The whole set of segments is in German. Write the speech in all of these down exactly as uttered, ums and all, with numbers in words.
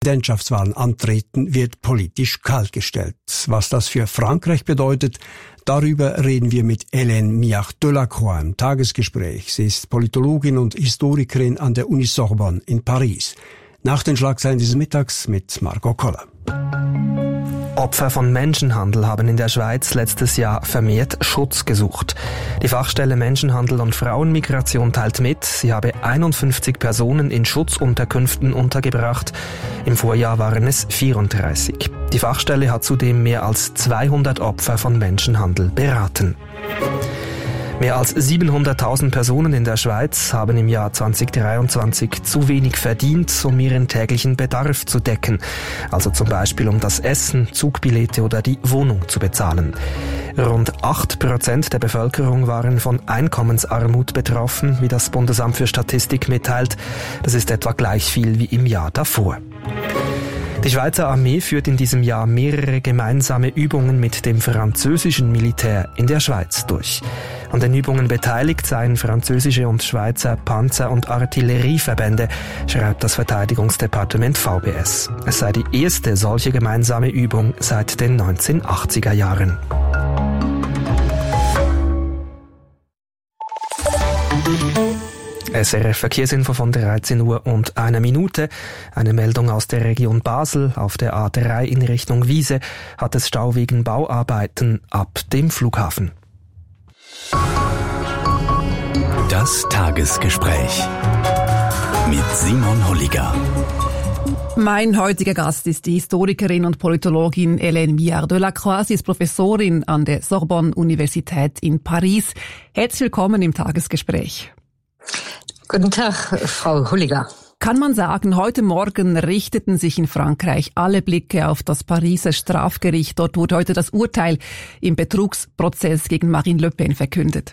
Präsidentschaftswahlen antreten, wird politisch kaltgestellt. Was das für Frankreich bedeutet, darüber reden wir mit Hélène Miart-Delacroix im Tagesgespräch. Sie ist Politologin und Historikerin an der Uni Sorbonne in Paris. Nach den Schlagzeilen dieses Mittags mit Margot Koller. Opfer von Menschenhandel haben in der Schweiz letztes Jahr vermehrt Schutz gesucht. Die Fachstelle Menschenhandel und Frauenmigration teilt mit, sie habe einundfünfzig Personen in Schutzunterkünften untergebracht. Im Vorjahr waren es vierunddreißig. Die Fachstelle hat zudem mehr als zweihundert Opfer von Menschenhandel beraten. Mehr als siebenhunderttausend Personen in der Schweiz haben im Jahr zweitausenddreiundzwanzig zu wenig verdient, um ihren täglichen Bedarf zu decken. Also zum Beispiel um das Essen, Zugbillette oder die Wohnung zu bezahlen. Rund acht Prozent der Bevölkerung waren von Einkommensarmut betroffen, wie das Bundesamt für Statistik mitteilt. Das ist etwa gleich viel wie im Jahr davor. Die Schweizer Armee führt in diesem Jahr mehrere gemeinsame Übungen mit dem französischen Militär in der Schweiz durch. An den Übungen beteiligt seien französische und Schweizer Panzer- und Artillerieverbände, schreibt das Verteidigungsdepartement V B S. Es sei die erste solche gemeinsame Übung seit den neunzehnhundertachtziger Jahren. S R F Verkehrsinfo von dreizehn Uhr und einer Minute. Eine Meldung aus der Region Basel. Auf der A drei in Richtung Wiese hat es Stau wegen Bauarbeiten ab dem Flughafen. Das Tagesgespräch mit Simon Holliger. Mein heutiger Gast ist die Historikerin und Politologin Hélène Miart-Delacroix. Sie ist Professorin an der Sorbonne-Universität in Paris. Herzlich willkommen im Tagesgespräch. Guten Tag, Frau Holliger. Kann man sagen, heute Morgen richteten sich in Frankreich alle Blicke auf das Pariser Strafgericht. Dort wurde heute das Urteil im Betrugsprozess gegen Marine Le Pen verkündet.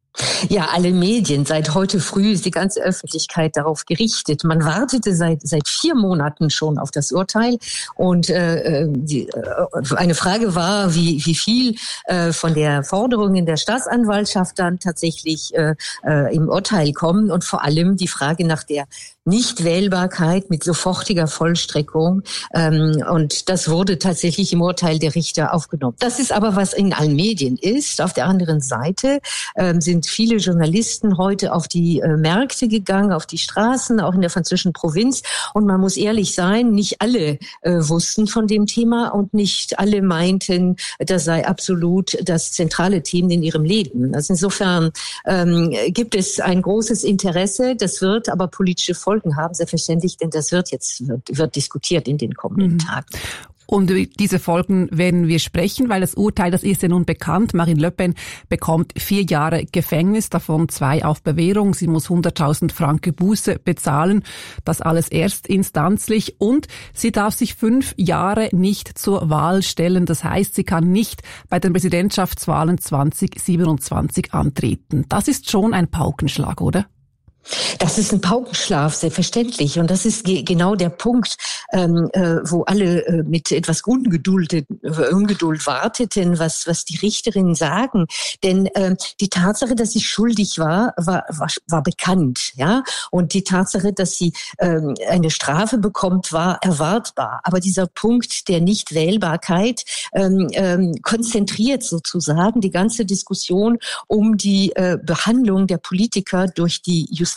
Ja, alle Medien, seit heute früh ist die ganze Öffentlichkeit darauf gerichtet. Man wartete seit seit vier Monaten schon auf das Urteil und äh, die, äh, eine Frage war, wie wie viel äh, von der Forderung in der Staatsanwaltschaft dann tatsächlich äh, äh, im Urteil kommen und vor allem die Frage nach der Nichtwählbarkeit mit sofortiger Vollstreckung. Ähm, und das wurde tatsächlich im Urteil der Richter aufgenommen. Das ist aber, was in allen Medien ist. Auf der anderen Seite ähm, sind viele Journalisten heute auf die äh, Märkte gegangen, auf die Straßen, auch in der französischen Provinz. Und man muss ehrlich sein, nicht alle äh, wussten von dem Thema und nicht alle meinten, das sei absolut das zentrale Thema in ihrem Leben. Also insofern ähm, gibt es ein großes Interesse. Das wird aber politische Folgen haben, selbstverständlich, denn das wird jetzt wird, wird diskutiert in den kommenden mhm. Tagen. Und über diese Folgen werden wir sprechen, weil das Urteil, das ist ja nun bekannt. Marine Le Pen bekommt vier Jahre Gefängnis, davon zwei auf Bewährung. Sie muss hunderttausend Franken Buße bezahlen. Das alles erstinstanzlich. Und sie darf sich fünf Jahre nicht zur Wahl stellen. Das heißt, sie kann nicht bei den Präsidentschaftswahlen zwanzig siebenundzwanzig antreten. Das ist schon ein Paukenschlag, oder? Das ist ein Paukenschlag, selbstverständlich. Und das ist ge- genau der Punkt, ähm, äh, wo alle äh, mit etwas Ungeduld, äh, Ungeduld warteten, was, was die Richterinnen sagen. Denn äh, die Tatsache, dass sie schuldig war, war, war, war bekannt. Ja? Und die Tatsache, dass sie ähm, eine Strafe bekommt, war erwartbar. Aber dieser Punkt der Nichtwählbarkeit ähm, ähm, konzentriert sozusagen die ganze Diskussion um die äh, Behandlung der Politiker durch die Justiz.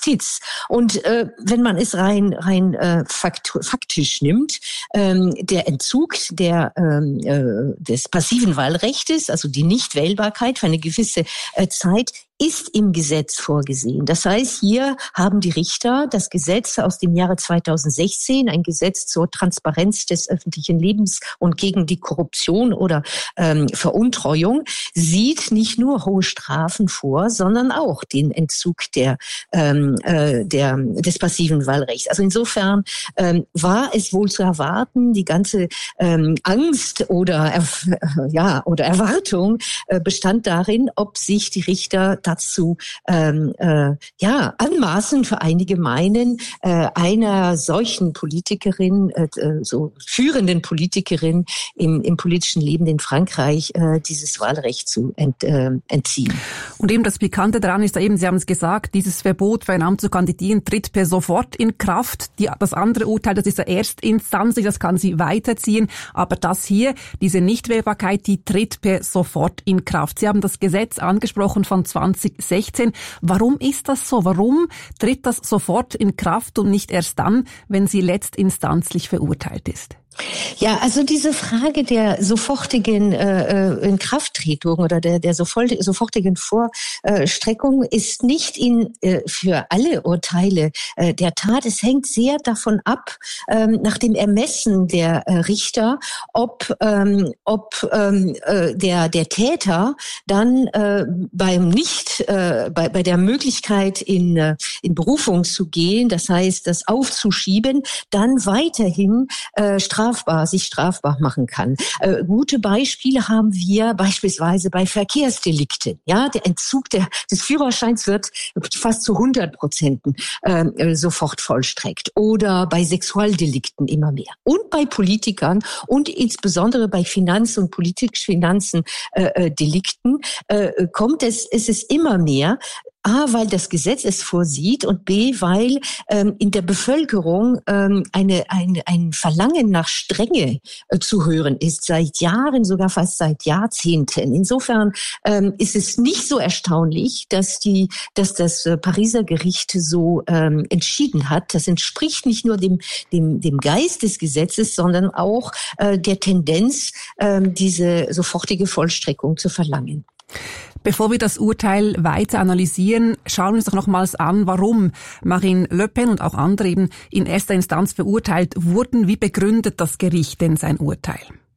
Und äh, wenn man es rein rein äh, fakt, faktisch nimmt, ähm, der Entzug der ähm, äh, des passiven Wahlrechtes, also die Nichtwählbarkeit für eine gewisse äh, Zeit, ist im Gesetz vorgesehen. Das heißt, hier haben die Richter das Gesetz aus dem Jahre zweitausendsechzehn, ein Gesetz zur Transparenz des öffentlichen Lebens und gegen die Korruption oder ähm, Veruntreuung, sieht nicht nur hohe Strafen vor, sondern auch den Entzug der, ähm, äh, der des passiven Wahlrechts. Also insofern ähm, war es wohl zu erwarten, die ganze ähm, Angst oder äh, ja oder Erwartung äh, bestand darin, ob sich die Richter wird dazu ähm, äh, ja anmaßend für einige meinen, äh, einer solchen Politikerin, äh, so führenden Politikerin im, im politischen Leben in Frankreich äh, dieses Wahlrecht zu ent, äh, entziehen. Und eben das Pikante daran ist da eben, Sie haben es gesagt, dieses Verbot für ein Amt zu kandidieren tritt per sofort in Kraft. Die, das andere Urteil, das ist ja erstinstanzlich, das kann sie weiterziehen. Aber das hier, diese Nichtwählbarkeit, die tritt per sofort in Kraft. Sie haben das Gesetz angesprochen von zwanzig sechzehn. Warum ist das so? Warum tritt das sofort in Kraft und nicht erst dann, wenn sie letztinstanzlich verurteilt ist? Ja, also diese Frage der sofortigen äh, Inkrafttretung oder der, der sofortigen Vorstreckung ist nicht in äh, für alle Urteile äh, der Tat. Es hängt sehr davon ab, ähm, nach dem Ermessen der äh, Richter, ob ähm, ob ähm, äh, der der Täter dann äh, beim nicht äh, bei bei der Möglichkeit in äh, in Berufung zu gehen, das heißt das aufzuschieben, dann weiterhin äh, strafbar, sich strafbar machen kann. Äh, gute Beispiele haben wir beispielsweise bei Verkehrsdelikten. Ja, der Entzug der, des Führerscheins wird fast zu hundert Prozenten äh, sofort vollstreckt. Oder bei Sexualdelikten immer mehr. Und bei Politikern und insbesondere bei Finanz- und politisch-Finanzen äh, Delikten äh, kommt es, ist es immer mehr. A, weil das Gesetz es vorsieht und B, weil ähm, in der Bevölkerung ähm, eine, eine, ein Verlangen nach Strenge äh, zu hören ist, seit Jahren, sogar fast seit Jahrzehnten. Insofern ähm, ist es nicht so erstaunlich, dass die, dass das äh, Pariser Gericht so ähm, entschieden hat. Das entspricht nicht nur dem, dem, dem Geist des Gesetzes, sondern auch äh, der Tendenz, äh, diese sofortige Vollstreckung zu verlangen. Bevor wir das Urteil weiter analysieren, schauen wir uns doch nochmals an, warum Marine Le Pen und auch andere eben in erster Instanz verurteilt wurden. Wie begründet das Gericht denn sein Urteil?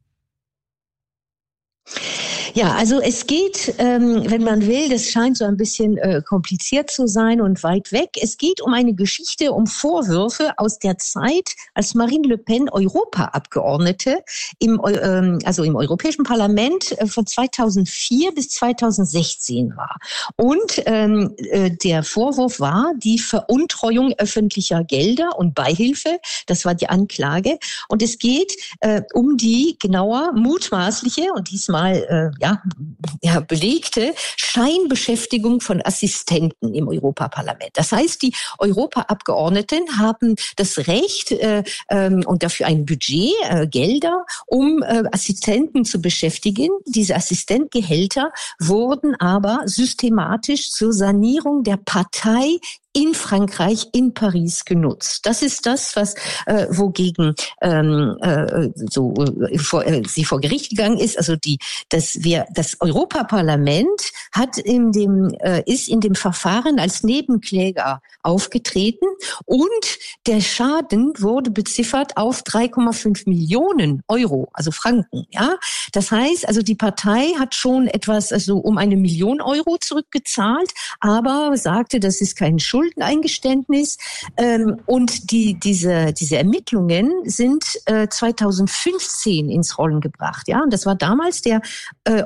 Ja, also es geht, ähm, wenn man will, das scheint so ein bisschen äh, kompliziert zu sein und weit weg. Es geht um eine Geschichte, um Vorwürfe aus der Zeit, als Marine Le Pen Europaabgeordnete im, ähm, also im Europäischen Parlament äh, von zweitausendvier bis zweitausendsechzehn war. Und ähm, äh, der Vorwurf war die Veruntreuung öffentlicher Gelder und Beihilfe. Das war die Anklage. Und es geht äh, um die genauer mutmaßliche und diesmal äh, ja, ja, belegte Scheinbeschäftigung von Assistenten im Europaparlament. Das heißt, die Europaabgeordneten haben das Recht äh, ähm, und dafür ein Budget, äh, Gelder, um äh, Assistenten zu beschäftigen. Diese Assistentgehälter wurden aber systematisch zur Sanierung der Partei in Frankreich, in Paris genutzt. Das ist das, was äh, wogegen ähm, äh, so äh, vor, äh, sie vor Gericht gegangen ist. Also die, dass wir das Europaparlament hat in dem äh, ist in dem Verfahren als Nebenkläger aufgetreten und der Schaden wurde beziffert auf drei Komma fünf Millionen Euro, also Franken. Ja, das heißt, also die Partei hat schon etwas, also um eine Million Euro zurückgezahlt, aber sagte, das ist kein Schuld. Eingeständnis ähm, und die diese diese Ermittlungen sind äh, zweitausendfünfzehn ins Rollen gebracht, ja, und das war damals der äh,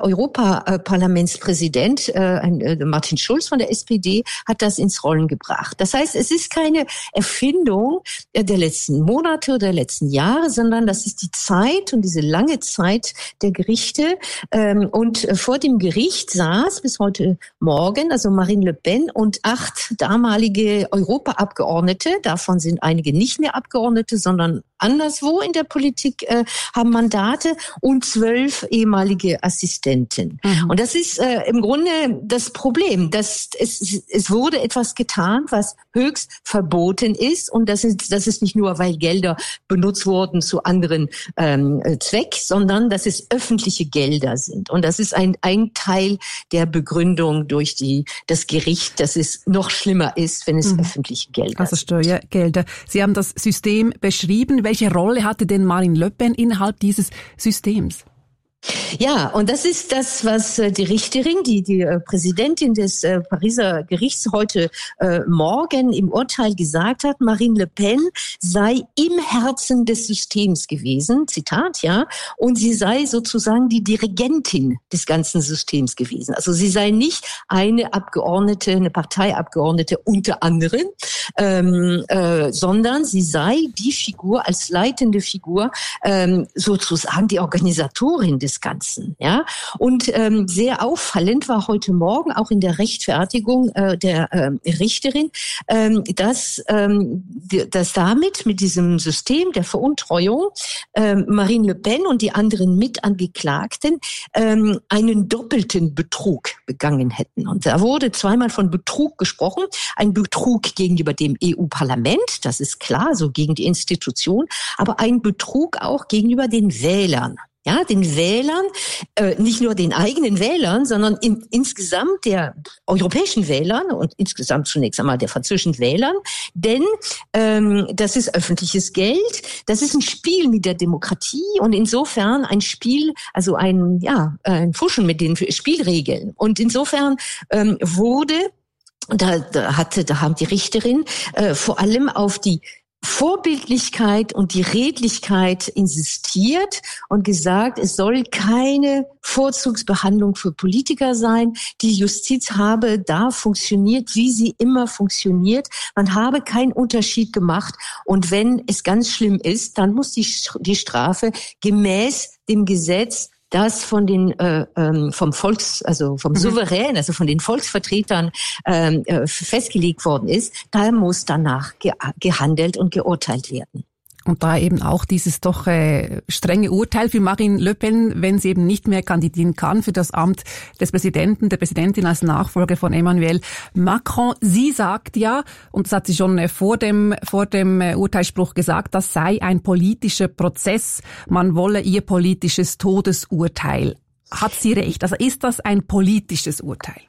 Europaparlamentspräsident äh, äh, Martin Schulz von der S P D hat das ins Rollen gebracht. Das heißt, es ist keine Erfindung äh, der letzten Monate oder der letzten Jahre, sondern das ist die Zeit und diese lange Zeit der Gerichte ähm, und äh, vor dem Gericht saß bis heute Morgen also Marine Le Pen und acht damalige Europaabgeordnete, davon sind einige nicht mehr Abgeordnete, sondern anderswo in der Politik äh, haben Mandate und zwölf ehemalige Assistenten. Mhm. Und das ist äh, im Grunde das Problem, dass es, es wurde etwas getan, was höchst verboten ist und das ist, das ist nicht nur, weil Gelder benutzt wurden zu anderen ähm, Zweck, sondern dass es öffentliche Gelder sind. Und das ist ein, ein Teil der Begründung durch die, das Gericht, dass es noch schlimmer ist, wenn es mhm. öffentliche Gelder also Steuergelder. Sie haben das System beschrieben. Welche Rolle hatte denn Marine Le Pen innerhalb dieses Systems? Ja, und das ist das, was äh, die Richterin, die, die äh, Präsidentin des äh, Pariser Gerichts heute äh, Morgen im Urteil gesagt hat. Marine Le Pen sei im Herzen des Systems gewesen, Zitat, ja, und sie sei sozusagen die Dirigentin des ganzen Systems gewesen. Also sie sei nicht eine Abgeordnete, eine Parteiabgeordnete unter anderem, ähm, äh, sondern sie sei die Figur, als leitende Figur, ähm, sozusagen die Organisatorin des Ganzen, ja. Und ähm, sehr auffallend war heute Morgen auch in der Rechtfertigung äh, der äh, Richterin, ähm, dass, ähm, dass damit mit diesem System der Veruntreuung äh, Marine Le Pen und die anderen Mitangeklagten ähm, einen doppelten Betrug begangen hätten. Und da wurde zweimal von Betrug gesprochen, ein Betrug gegenüber dem E U-Parlament, das ist klar, so gegen die Institution, aber ein Betrug auch gegenüber den Wählern. Ja, den Wählern, äh, nicht nur den eigenen Wählern, sondern in, insgesamt der europäischen Wählern und insgesamt zunächst einmal der französischen Wählern, denn ähm, das ist öffentliches Geld, das ist ein Spiel mit der Demokratie und insofern ein Spiel, also ein ja ein Fuschen mit den Spielregeln. Und insofern ähm, wurde, da, da hatte, da haben die Richterin äh, vor allem auf die Vorbildlichkeit und die Redlichkeit insistiert und gesagt, es soll keine Vorzugsbehandlung für Politiker sein. Die Justiz habe da funktioniert, wie sie immer funktioniert. Man habe keinen Unterschied gemacht. Und wenn es ganz schlimm ist, dann muss die, die Strafe gemäß dem Gesetz, das von den äh, ähm, vom Volks, also vom Souverän, also von den Volksvertretern ähm, äh, festgelegt worden ist, da muss danach ge- gehandelt und geurteilt werden. Und da eben auch dieses doch äh, strenge Urteil für Marine Le Pen, wenn sie eben nicht mehr kandidieren kann für das Amt des Präsidenten, der Präsidentin als Nachfolger von Emmanuel Macron. Sie sagt ja, und das hat sie schon äh, vor dem vor dem äh, Urteilsspruch gesagt, das sei ein politischer Prozess. Man wolle ihr politisches Todesurteil. Hat sie recht? Also ist das ein politisches Urteil?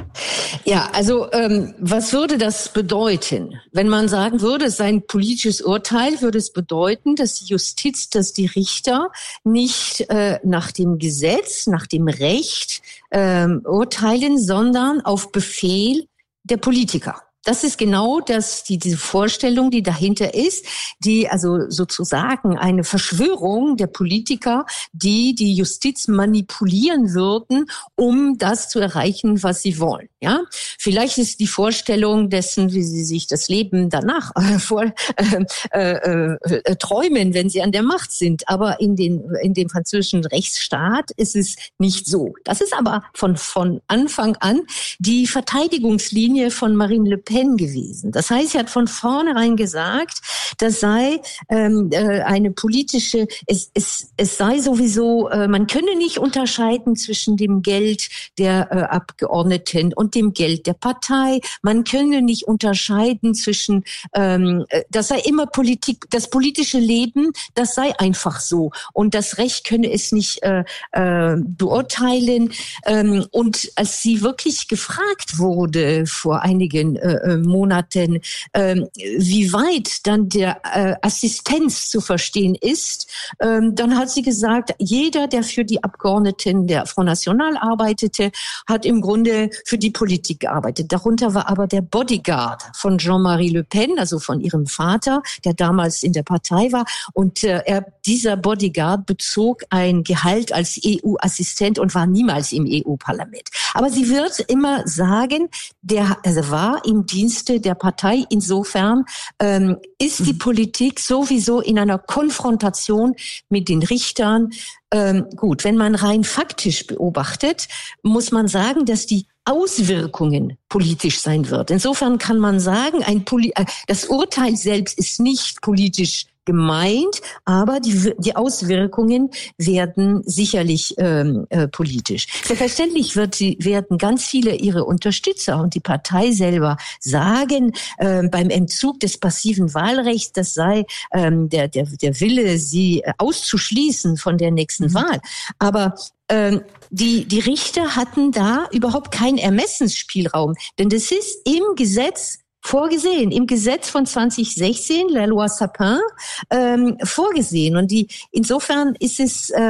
Ja, also ähm, was würde das bedeuten? Wenn man sagen würde, es sei ein politisches Urteil, würde es bedeuten, dass die Justiz, dass die Richter nicht äh, nach dem Gesetz, nach dem Recht ähm, urteilen, sondern auf Befehl der Politiker. Das ist genau das, die, diese Vorstellung, die dahinter ist, die also sozusagen eine Verschwörung der Politiker, die die Justiz manipulieren würden, um das zu erreichen, was sie wollen. Ja, vielleicht ist die Vorstellung dessen, wie sie sich das Leben danach äh, vor, äh, äh, äh, träumen, wenn sie an der Macht sind. Aber in den in dem französischen Rechtsstaat ist es nicht so. Das ist aber von von Anfang an die Verteidigungslinie von Marine Le Pen gewesen. Das heißt, sie hat von vornherein gesagt, das sei ähm, äh, eine politische, es, es, es sei sowieso, äh, man könne nicht unterscheiden zwischen dem Geld der äh, Abgeordneten und dem Geld der Partei. Man könne nicht unterscheiden zwischen, ähm, das sei immer Politik, das politische Leben, das sei einfach so. Und das Recht könne es nicht äh, äh, beurteilen. Ähm, und als sie wirklich gefragt wurde vor einigen äh, Monaten, äh, wie weit dann der äh, Assistenz zu verstehen ist, äh, dann hat sie gesagt, jeder, der für die Abgeordneten der Front National arbeitete, hat im Grunde für die Politik gearbeitet. Darunter war aber der Bodyguard von Jean-Marie Le Pen, also von ihrem Vater, der damals in der Partei war. Und äh, er, dieser Bodyguard bezog ein Gehalt als E U-Assistent und war niemals im E U-Parlament. Aber sie wird immer sagen, der also war im Dienste der Partei. Insofern ähm, ist die Politik sowieso in einer Konfrontation mit den Richtern. Ähm, gut, wenn man rein faktisch beobachtet, muss man sagen, dass die Auswirkungen politisch sein wird. Insofern kann man sagen, ein Poli- das Urteil selbst ist nicht politisch gemeint, aber die, die Auswirkungen werden sicherlich ähm, äh, politisch. Selbstverständlich wird sie, werden ganz viele ihre Unterstützer und die Partei selber sagen, äh, beim Entzug des passiven Wahlrechts, das sei ähm, der, der, der Wille, sie auszuschließen von der nächsten mhm. Wahl. Aber ähm, die, die Richter hatten da überhaupt keinen Ermessensspielraum, denn das ist im Gesetz vorgesehen, im Gesetz von zwanzig sechzehn, La Loi Sapin, ähm, vorgesehen. Und die, insofern ist es, äh,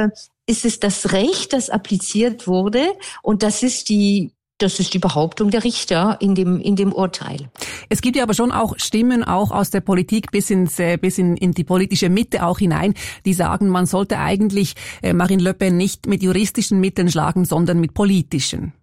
ist es das Recht, das appliziert wurde, und das ist die Das ist die Behauptung der Richter in dem in dem Urteil. Es gibt ja aber schon auch Stimmen, auch aus der Politik bis ins bis in, in die politische Mitte auch hinein, die sagen, man sollte eigentlich äh, Marine Le Pen nicht mit juristischen Mitteln schlagen, sondern mit politischen.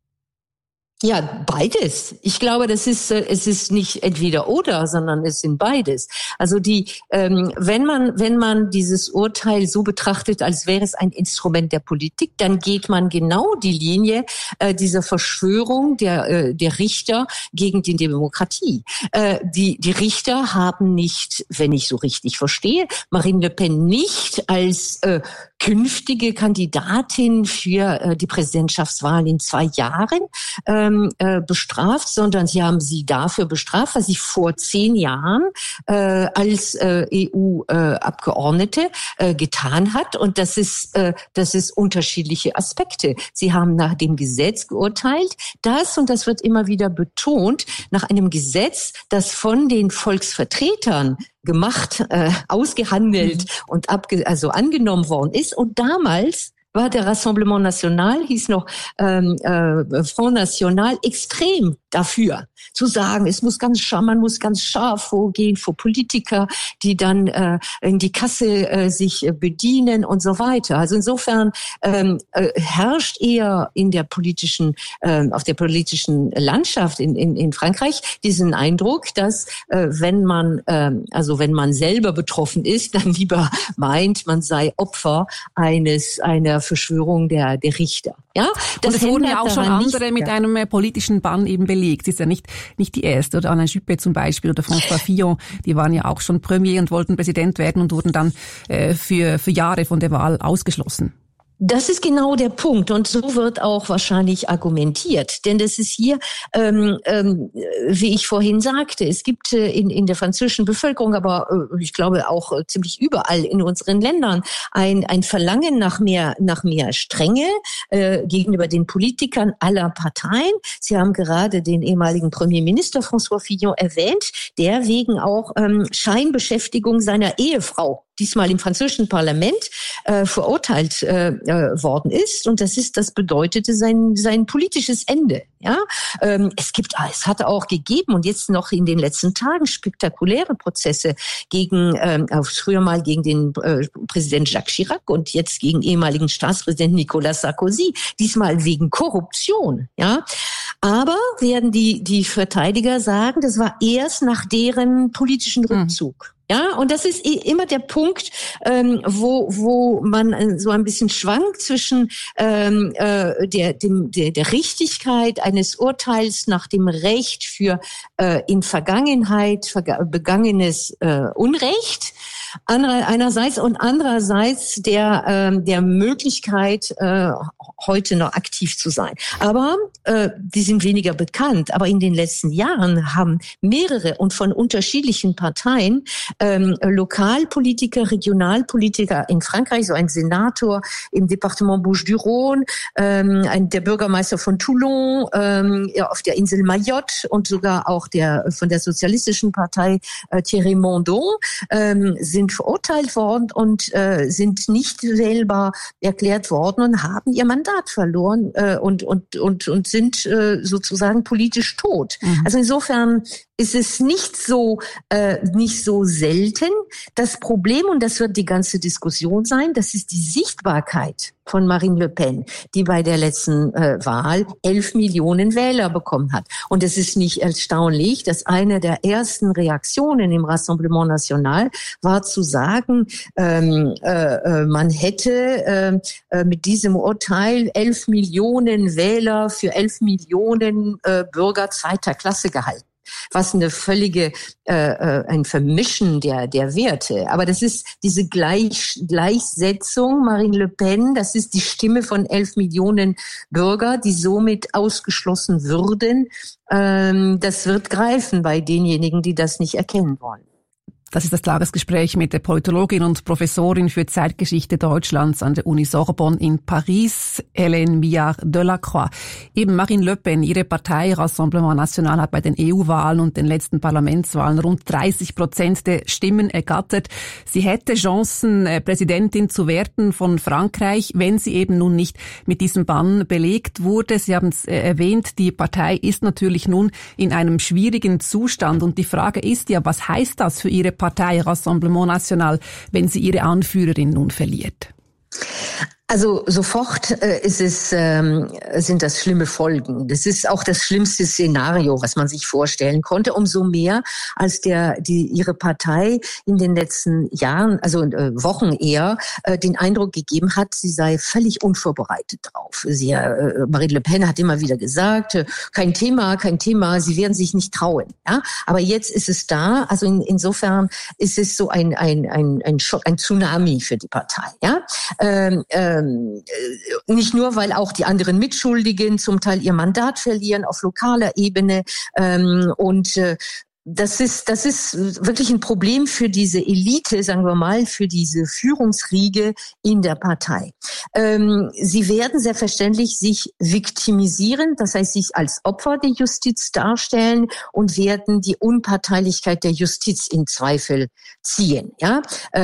Ja, beides. Ich glaube, das ist es ist nicht entweder oder, sondern es sind beides. Also die, ähm, wenn man wenn man dieses Urteil so betrachtet, als wäre es ein Instrument der Politik, dann geht man genau die Linie äh, dieser Verschwörung der äh, der Richter gegen die Demokratie. Äh, die die Richter haben nicht, wenn ich so richtig verstehe, Marine Le Pen nicht als äh, künftige Kandidatin für äh, die Präsidentschaftswahl in zwei Jahren ähm, äh, bestraft, sondern sie haben sie dafür bestraft, was sie vor zehn Jahren äh, als äh, E U-Abgeordnete äh, äh, getan hat. Und das ist, äh, das ist unterschiedliche Aspekte. Sie haben nach dem Gesetz geurteilt, das, und das wird immer wieder betont, nach einem Gesetz, das von den Volksvertretern gemacht, äh, ausgehandelt mhm. und abge- also angenommen worden ist. Und damals war der Rassemblement National, hieß noch ähm, äh, Front National, extrem dafür, zu sagen, es muss ganz scharf, man muss ganz scharf vorgehen vor Politiker, die dann äh, in die Kasse äh, sich äh, bedienen und so weiter. Also insofern ähm, äh, herrscht eher in der politischen, äh, auf der politischen Landschaft in, in, in Frankreich diesen Eindruck, dass äh, wenn man, äh, also wenn man selber betroffen ist, dann lieber meint, man sei Opfer eines einer Verschwörung der, der Richter. Ja, das und es wurden ja auch schon andere nicht, mit ja. einem politischen Bann eben belegt. Sie ist ja nicht nicht die erste. Oder Alain Juppé zum Beispiel oder François Fillon, die waren ja auch schon Premier und wollten Präsident werden und wurden dann äh, für für Jahre von der Wahl ausgeschlossen. Das ist genau der Punkt, und so wird auch wahrscheinlich argumentiert, denn das ist hier, ähm, ähm, wie ich vorhin sagte, es gibt äh, in, in der französischen Bevölkerung, aber äh, ich glaube auch äh, ziemlich überall in unseren Ländern ein, ein Verlangen nach mehr, nach mehr Strenge äh, gegenüber den Politikern aller Parteien. Sie haben gerade den ehemaligen Premierminister François Fillon erwähnt, der wegen auch ähm, Scheinbeschäftigung seiner Ehefrau diesmal im französischen Parlament äh, verurteilt äh, äh, worden ist, und das ist, das bedeutete sein sein politisches Ende. Ja, ähm, es gibt, es hat auch gegeben und jetzt noch in den letzten Tagen spektakuläre Prozesse gegen, ähm, früher mal gegen den äh, Präsident Jacques Chirac und jetzt gegen ehemaligen Staatspräsident Nicolas Sarkozy. Diesmal wegen Korruption. Ja, aber werden die die Verteidiger sagen, das war erst nach deren politischen Rückzug. Mhm. Ja, und das ist immer der Punkt, ähm, wo wo man so ein bisschen schwankt zwischen ähm, äh, der dem der, der Richtigkeit eines Urteils nach dem Recht für äh, in Vergangenheit verga- begangenes äh, Unrecht andere, einerseits und andererseits der ähm, der Möglichkeit äh, heute noch aktiv zu sein. Aber äh, die sind weniger bekannt. Aber in den letzten Jahren haben mehrere und von unterschiedlichen Parteien Ähm, Lokalpolitiker, Regionalpolitiker in Frankreich, so ein Senator im Departement Bouches-du-Rhône, ähm, ein, der Bürgermeister von Toulon, ähm, ja, auf der Insel Mayotte und sogar auch der von der sozialistischen Partei äh, Thierry Mondon ähm, sind verurteilt worden und äh, sind nicht wählbar erklärt worden und haben ihr Mandat verloren äh, und und und und sind äh, sozusagen politisch tot. Mhm. Also insofern ist es nicht so äh, nicht so selten. Das Problem, und das wird die ganze Diskussion sein, das ist die Sichtbarkeit von Marine Le Pen, die bei der letzten äh, Wahl elf Millionen Wähler bekommen hat. Und es ist nicht erstaunlich, dass eine der ersten Reaktionen im Rassemblement National war zu sagen, ähm, äh, man hätte äh, mit diesem Urteil elf Millionen Wähler für elf Millionen äh, Bürger zweiter Klasse gehalten. Was eine völlige, äh, ein Vermischen der, der Werte. Aber das ist diese Gleich, Gleichsetzung, Marine Le Pen, das ist die Stimme von elf Millionen Bürger, die somit ausgeschlossen würden. Ähm, das wird greifen bei denjenigen, die das nicht erkennen wollen. Das ist das Tagesgespräch mit der Politologin und Professorin für Zeitgeschichte Deutschlands an der Uni Sorbonne in Paris, Hélène Millard-Delacroix. Eben Marine Le Pen, ihre Partei Rassemblement National, hat bei den E U-Wahlen und den letzten Parlamentswahlen rund dreißig Prozent der Stimmen ergattert. Sie hätte Chancen, Präsidentin zu werden von Frankreich, wenn sie eben nun nicht mit diesem Bann belegt wurde. Sie haben es erwähnt, die Partei ist natürlich nun in einem schwierigen Zustand. Und die Frage ist ja, was heißt das für ihre Partei Rassemblement National, wenn sie ihre Anführerin nun verliert? Also sofort äh, ist es, ähm, sind das schlimme Folgen. Das ist auch das schlimmste Szenario, was man sich vorstellen konnte. Umso mehr, als der die ihre Partei in den letzten Jahren, also äh, Wochen eher, äh, den Eindruck gegeben hat, sie sei völlig unvorbereitet drauf. Sie, äh, Marine Le Pen hat immer wieder gesagt, äh, kein Thema, kein Thema, sie werden sich nicht trauen. Ja, aber jetzt ist es da. Also in, insofern ist es so ein ein ein ein Schock, ein Tsunami für die Partei. Ja. Ähm, äh, Nicht nur, weil auch die anderen Mitschuldigen zum Teil ihr Mandat verlieren auf lokaler Ebene. Und das ist, das ist wirklich ein Problem für diese Elite, sagen wir mal, für diese Führungsriege in der Partei. Sie werden selbstverständlich sich viktimisieren, das heißt sich als Opfer der Justiz darstellen und werden die Unparteilichkeit der Justiz in Zweifel ziehen. Ja.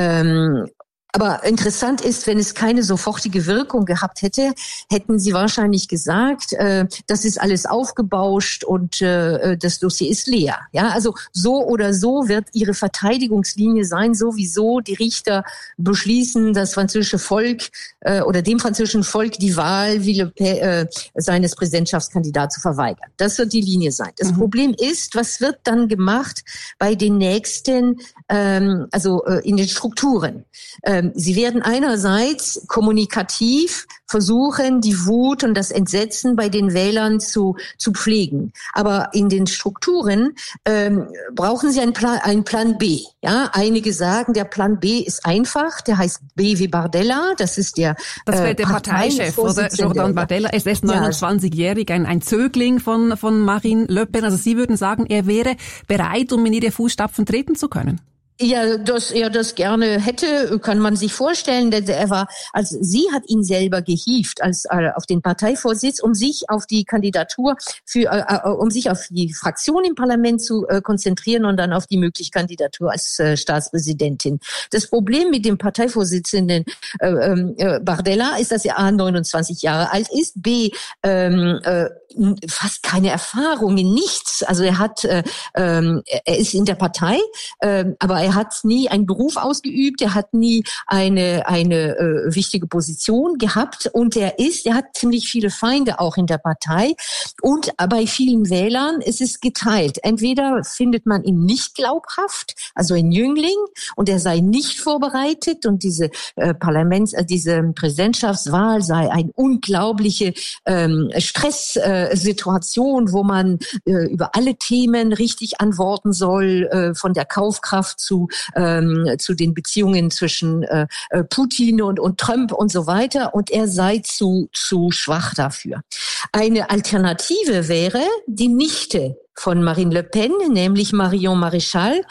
Aber interessant ist, wenn es keine sofortige Wirkung gehabt hätte, hätten sie wahrscheinlich gesagt, äh, das ist alles aufgebauscht und äh, das Dossier ist leer. Ja, also so oder so wird ihre Verteidigungslinie sein, sowieso die Richter beschließen, das französische Volk äh, oder dem französischen Volk die Wahl wie Le Pen, äh, seines Präsidentschaftskandidaten zu verweigern. Das wird die Linie sein. Das mhm. Problem ist, was wird dann gemacht bei den nächsten, ähm, also äh, in den Strukturen? Äh, Sie werden einerseits kommunikativ versuchen, die Wut und das Entsetzen bei den Wählern zu zu pflegen. Aber in den Strukturen ähm, brauchen Sie einen Plan, einen Plan B. Ja, einige sagen, der Plan B ist einfach. Der heißt B wie Bardella. Das ist der Das wäre der äh, Parteichef, oder? Jordan Bardella. Er ist neunundzwanzigjährig, ein, ein Zögling von von Marine Le Pen. Also Sie würden sagen, er wäre bereit, um in ihre Fußstapfen treten zu können? Ja, dass er das gerne hätte, kann man sich vorstellen. Denn er war, also sie hat ihn selber gehievt als äh, auf den Parteivorsitz, um sich auf die Kandidatur für, äh, um sich auf die Fraktion im Parlament zu äh, konzentrieren und dann auf die mögliche Kandidatur als äh, Staatspräsidentin. Das Problem mit dem Parteivorsitzenden äh, äh, Bardella ist, dass er A neunundzwanzig Jahre alt ist, B ähm, äh, fast keine Erfahrung in nichts. Also er hat, äh, äh, er ist in der Partei, äh, aber er Er hat nie einen Beruf ausgeübt, er hat nie eine eine äh, wichtige Position gehabt und er ist, er hat ziemlich viele Feinde auch in der Partei und bei vielen Wählern ist es geteilt. Entweder findet man ihn nicht glaubhaft, also ein Jüngling, und er sei nicht vorbereitet und diese äh, Parlaments, äh, diese Präsidentschaftswahl sei eine unglaubliche ähm, Stresssituation, äh, wo man äh, über alle Themen richtig antworten soll, äh, von der Kaufkraft zu ähm, zu den Beziehungen zwischen äh, Putin und und Trump und so weiter, und er sei zu zu schwach dafür. Eine Alternative wäre die Nichte von Marine Le Pen, nämlich Marion Maréchal.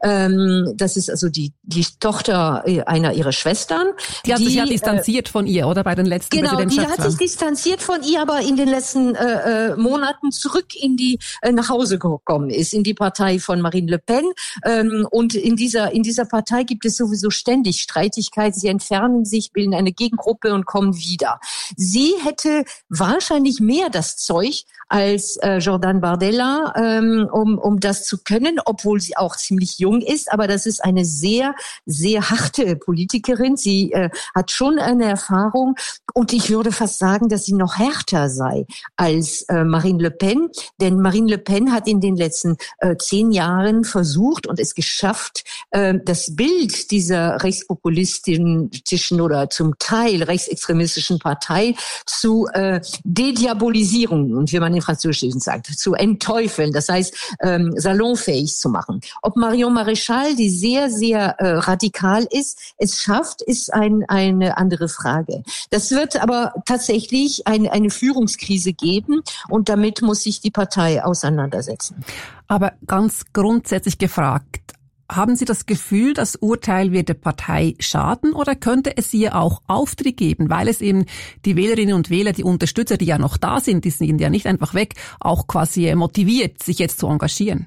Ähm, das ist also die die Tochter einer ihrer Schwestern. Die hat sich ja distanziert äh, von ihr, oder, bei den letzten Genau, die Präsidentschaftswahlen. hat sich distanziert von ihr, aber in den letzten äh, äh, Monaten zurück in die äh, nach Hause gekommen ist, in die Partei von Marine Le Pen. Ähm, und in dieser in dieser Partei gibt es sowieso ständig Streitigkeiten. Sie entfernen sich, bilden eine Gegengruppe und kommen wieder. Sie hätte wahrscheinlich mehr das Zeug als äh, Jordan Bardella, ähm, um um das zu können, obwohl sie auch ziemlich jung ist. Aber das ist eine sehr, sehr harte Politikerin. Sie äh, hat schon eine Erfahrung, und ich würde fast sagen, dass sie noch härter sei als äh, Marine Le Pen. Denn Marine Le Pen hat in den letzten äh, zehn Jahren versucht und es geschafft, äh, das Bild dieser rechtspopulistischen oder zum Teil rechtsextremistischen Partei zu äh, dediabolisieren, und wie man in Französischen sagt, zu entteufeln, das heißt ähm, salonfähig zu machen. Ob Marion Maréchal, die sehr, sehr äh, radikal ist, es schafft, ist ein, eine andere Frage. Das wird aber tatsächlich ein, eine Führungskrise geben, und damit muss sich die Partei auseinandersetzen. Aber ganz grundsätzlich gefragt, Haben Sie das Gefühl, das Urteil wird der Partei schaden oder könnte es ihr auch Auftrieb geben, weil es eben die Wählerinnen und Wähler, die Unterstützer, die ja noch da sind, die sind ja nicht einfach weg, auch quasi motiviert, sich jetzt zu engagieren?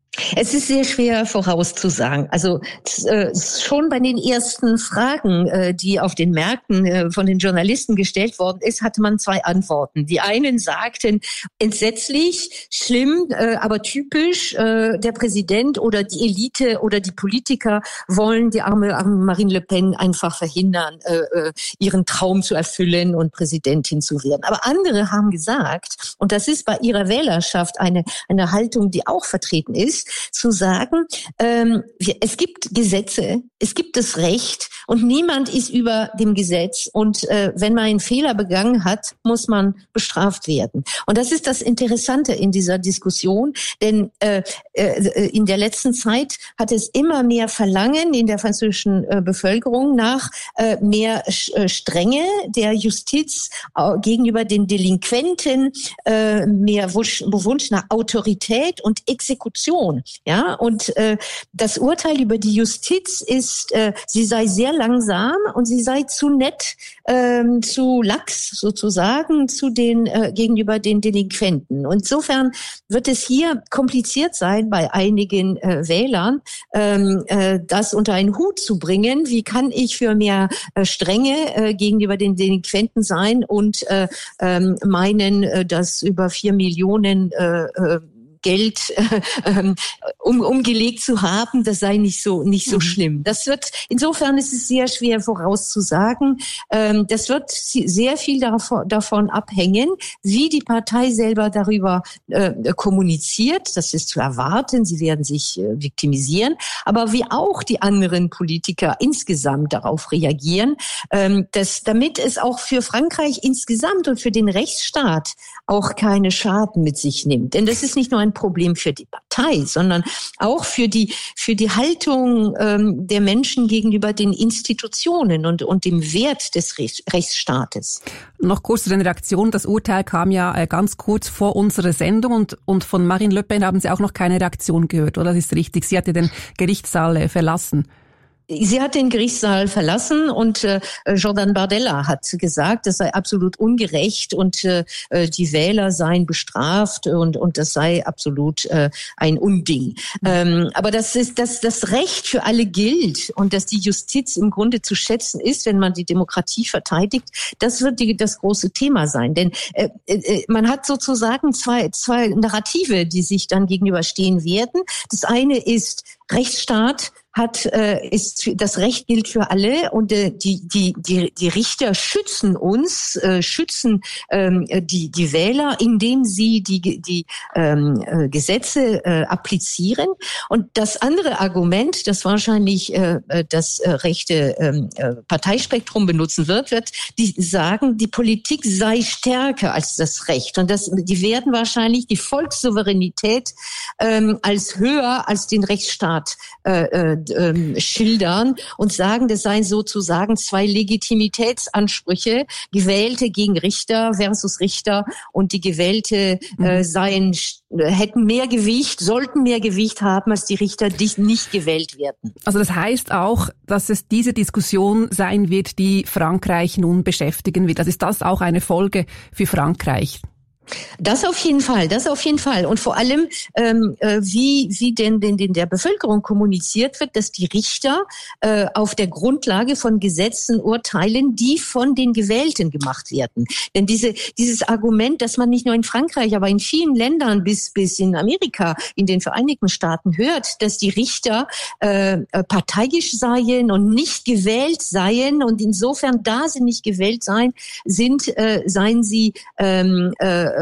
Es ist sehr schwer vorauszusagen. Also äh, schon bei den ersten Fragen, äh, die auf den Märkten äh, von den Journalisten gestellt worden ist, hatte man zwei Antworten. Die einen sagten, entsetzlich, schlimm, äh, aber typisch, äh, der Präsident oder die Elite oder die Politiker wollen die arme, arme Marine Le Pen einfach verhindern, äh, ihren Traum zu erfüllen und Präsidentin zu werden. Aber andere haben gesagt, und das ist bei ihrer Wählerschaft eine, eine Haltung, die auch vertreten ist, zu sagen, ähm, wir, es gibt Gesetze, es gibt das Recht und niemand ist über dem Gesetz. Und äh, wenn man einen Fehler begangen hat, muss man bestraft werden. Und das ist das Interessante in dieser Diskussion, denn äh, äh, in der letzten Zeit hat es immer mehr Verlangen in der französischen äh, Bevölkerung nach äh, mehr äh, Strenge der Justiz äh, gegenüber den Delinquenten, äh, mehr Wunsch, Wunsch nach Autorität und Exekution. Ja, und äh, das Urteil über die Justiz ist, äh, sie sei sehr langsam und sie sei zu nett, äh, zu lax sozusagen zu den äh, gegenüber den Delinquenten. Und insofern wird es hier kompliziert sein, bei einigen äh, Wählern ähm, äh, das unter einen Hut zu bringen. Wie kann ich für mehr äh, Strenge äh, gegenüber den Delinquenten sein und äh, äh, meinen, äh, dass über vier Millionen äh, äh, Geld äh, um, umgelegt zu haben, das sei nicht so nicht so mhm. schlimm. Das wird insofern ist es sehr schwer vorauszusagen. Ähm, das wird sehr viel davon, davon abhängen, wie die Partei selber darüber äh, kommuniziert. Das ist zu erwarten. Sie werden sich äh, viktimisieren, aber wie auch die anderen Politiker insgesamt darauf reagieren, ähm, dass damit es auch für Frankreich insgesamt und für den Rechtsstaat auch keine Schaden mit sich nimmt. Denn das ist nicht nur ein Problem für die Partei, sondern auch für die für die Haltung ähm, der Menschen gegenüber den Institutionen und und dem Wert des Rechts, Rechtsstaates. Noch kurz zu den Reaktionen. Das Urteil kam ja äh, ganz kurz vor unserer Sendung und und von Marine Le Pen haben Sie auch noch keine Reaktion gehört, oder? Das ist richtig. Sie hatte den Gerichtssaal äh, verlassen. Sie hat den Gerichtssaal verlassen und äh, Jordan Bardella hat gesagt, das sei absolut ungerecht und äh, die Wähler seien bestraft und und das sei absolut äh, ein Unding. Ähm, aber das ist, dass das Recht für alle gilt und dass die Justiz im Grunde zu schätzen ist, wenn man die Demokratie verteidigt, das wird die, das große Thema sein. Denn äh, äh, man hat sozusagen zwei zwei Narrative, die sich dann gegenüberstehen werden. Das eine ist Rechtsstaat. Hat äh, ist das Recht gilt für alle und äh, die die die die Richter schützen uns, äh, schützen ähm, die die Wähler, indem sie die die ähm, äh, Gesetze äh, applizieren. Und das andere Argument, das wahrscheinlich äh, das äh, rechte äh, Parteispektrum benutzen wird, wird die sagen, die Politik sei stärker als das Recht und das die werden wahrscheinlich die Volkssouveränität ähm, als höher als den Rechtsstaat äh, äh, schildern und sagen, das seien sozusagen zwei Legitimitätsansprüche, Gewählte gegen Richter versus Richter und die Gewählte äh, seien hätten mehr Gewicht, sollten mehr Gewicht haben als die Richter, die nicht gewählt werden. Also das heißt auch, dass es diese Diskussion sein wird, die Frankreich nun beschäftigen wird. Also ist das auch eine Folge für Frankreich? Das auf jeden Fall, das auf jeden Fall. Und vor allem, ähm, äh, wie wie denn, denn denn der Bevölkerung kommuniziert wird, dass die Richter äh, auf der Grundlage von Gesetzen urteilen, die von den Gewählten gemacht werden. Denn diese dieses Argument, dass man nicht nur in Frankreich, aber in vielen Ländern bis bis in Amerika, in den Vereinigten Staaten hört, dass die Richter äh, parteiisch seien und nicht gewählt seien und insofern, da sie nicht gewählt seien, sind äh, seien sie ähm, äh,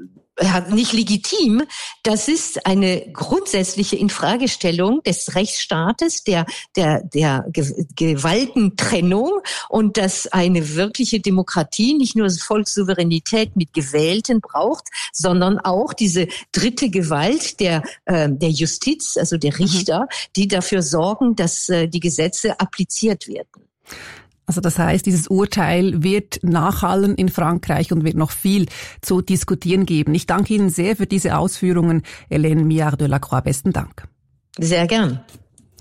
nicht legitim. Das ist eine grundsätzliche Infragestellung des Rechtsstaates, der der der Gewaltentrennung und dass eine wirkliche Demokratie nicht nur Volkssouveränität mit Gewählten braucht, sondern auch diese dritte Gewalt der äh, der Justiz, also der Richter, mhm. die dafür sorgen, dass äh, die Gesetze appliziert werden. Also das heißt, dieses Urteil wird nachhallen in Frankreich und wird noch viel zu diskutieren geben. Ich danke Ihnen sehr für diese Ausführungen, Hélène Miard-Delacroix. Besten Dank. Sehr gern.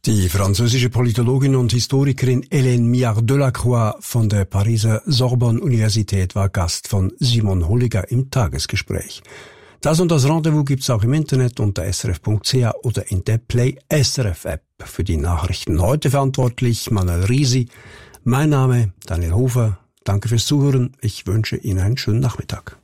Die französische Politologin und Historikerin Hélène Miard-Delacroix von der Pariser Sorbonne-Universität war Gast von Simon Holliger im Tagesgespräch. Das und das Rendezvous gibt's auch im Internet unter s r f punkt c h oder in der Play S R F App. Für die Nachrichten heute verantwortlich Manuel Risi. Mein Name Daniel Hofer. Danke fürs Zuhören. Ich wünsche Ihnen einen schönen Nachmittag.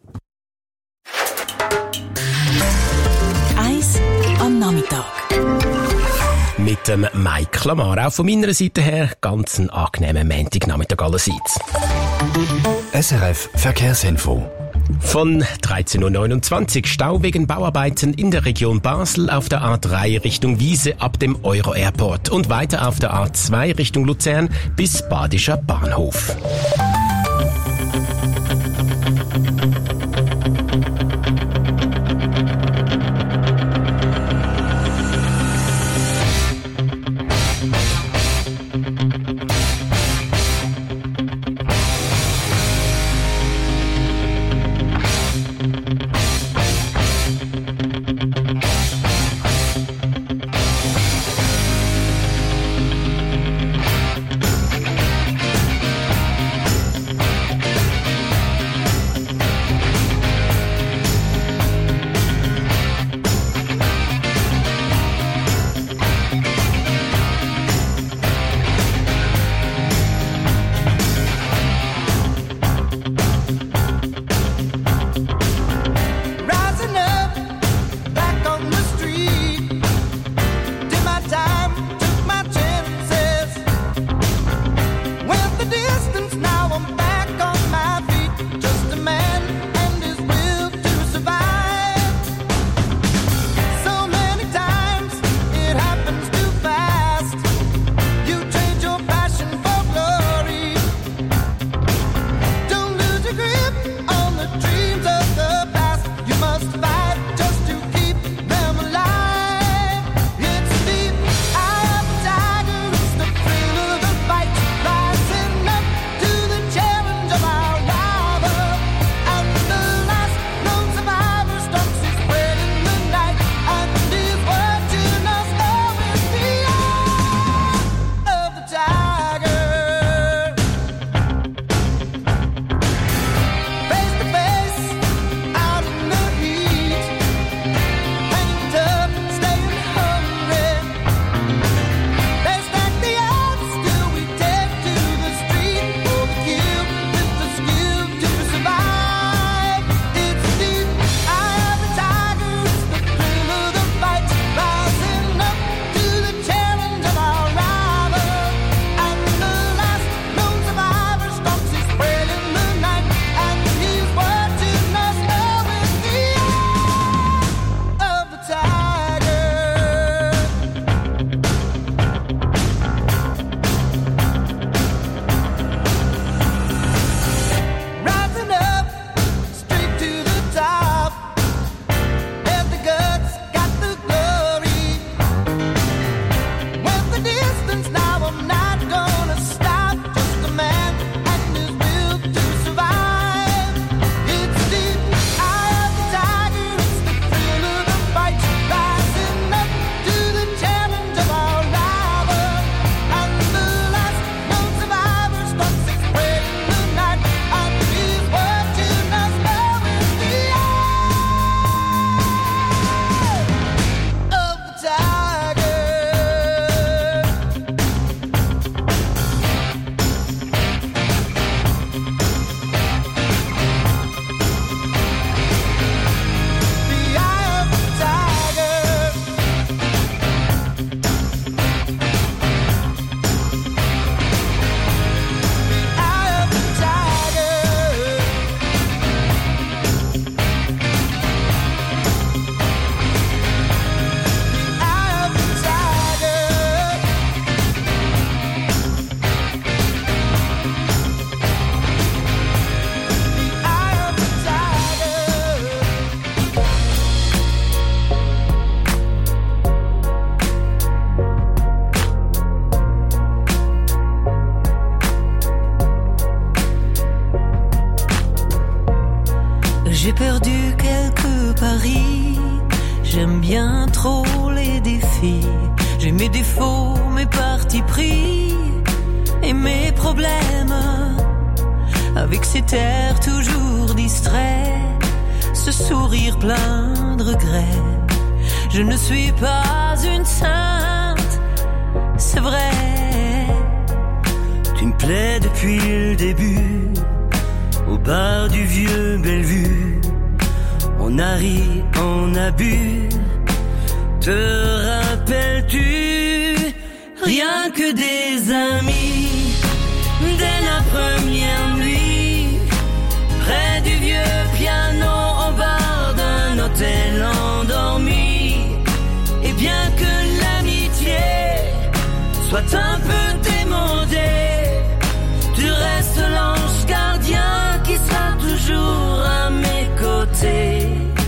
Eis am Nachmittag. Mit dem Mike Lamar. Auch von meiner Seite her ganz einen angenehmen Montagnachmittag allerseits. S R F Verkehrsinfo. Von dreizehn Uhr neunundzwanzig Stau wegen Bauarbeiten in der Region Basel auf der A drei Richtung Wiese ab dem Euro Airport und weiter auf der A zwei Richtung Luzern bis Badischer Bahnhof. J'ai perdu quelques paris, j'aime bien trop les défis. J'ai mes défauts, mes partis pris et mes problèmes. Avec cet air toujours distrait, ce sourire plein de regrets. Je ne suis pas une sainte, c'est vrai. Tu me plais depuis le début, au bar du vieux Bellevue. On a ri, on a bu. Te rappelles-tu, rien que des amis, dès la première nuit, près du vieux piano au bar d'un hôtel endormi. Et bien que l'amitié soit un peu démodée, tu restes l'ange gardien qui sera toujours à mes côtés.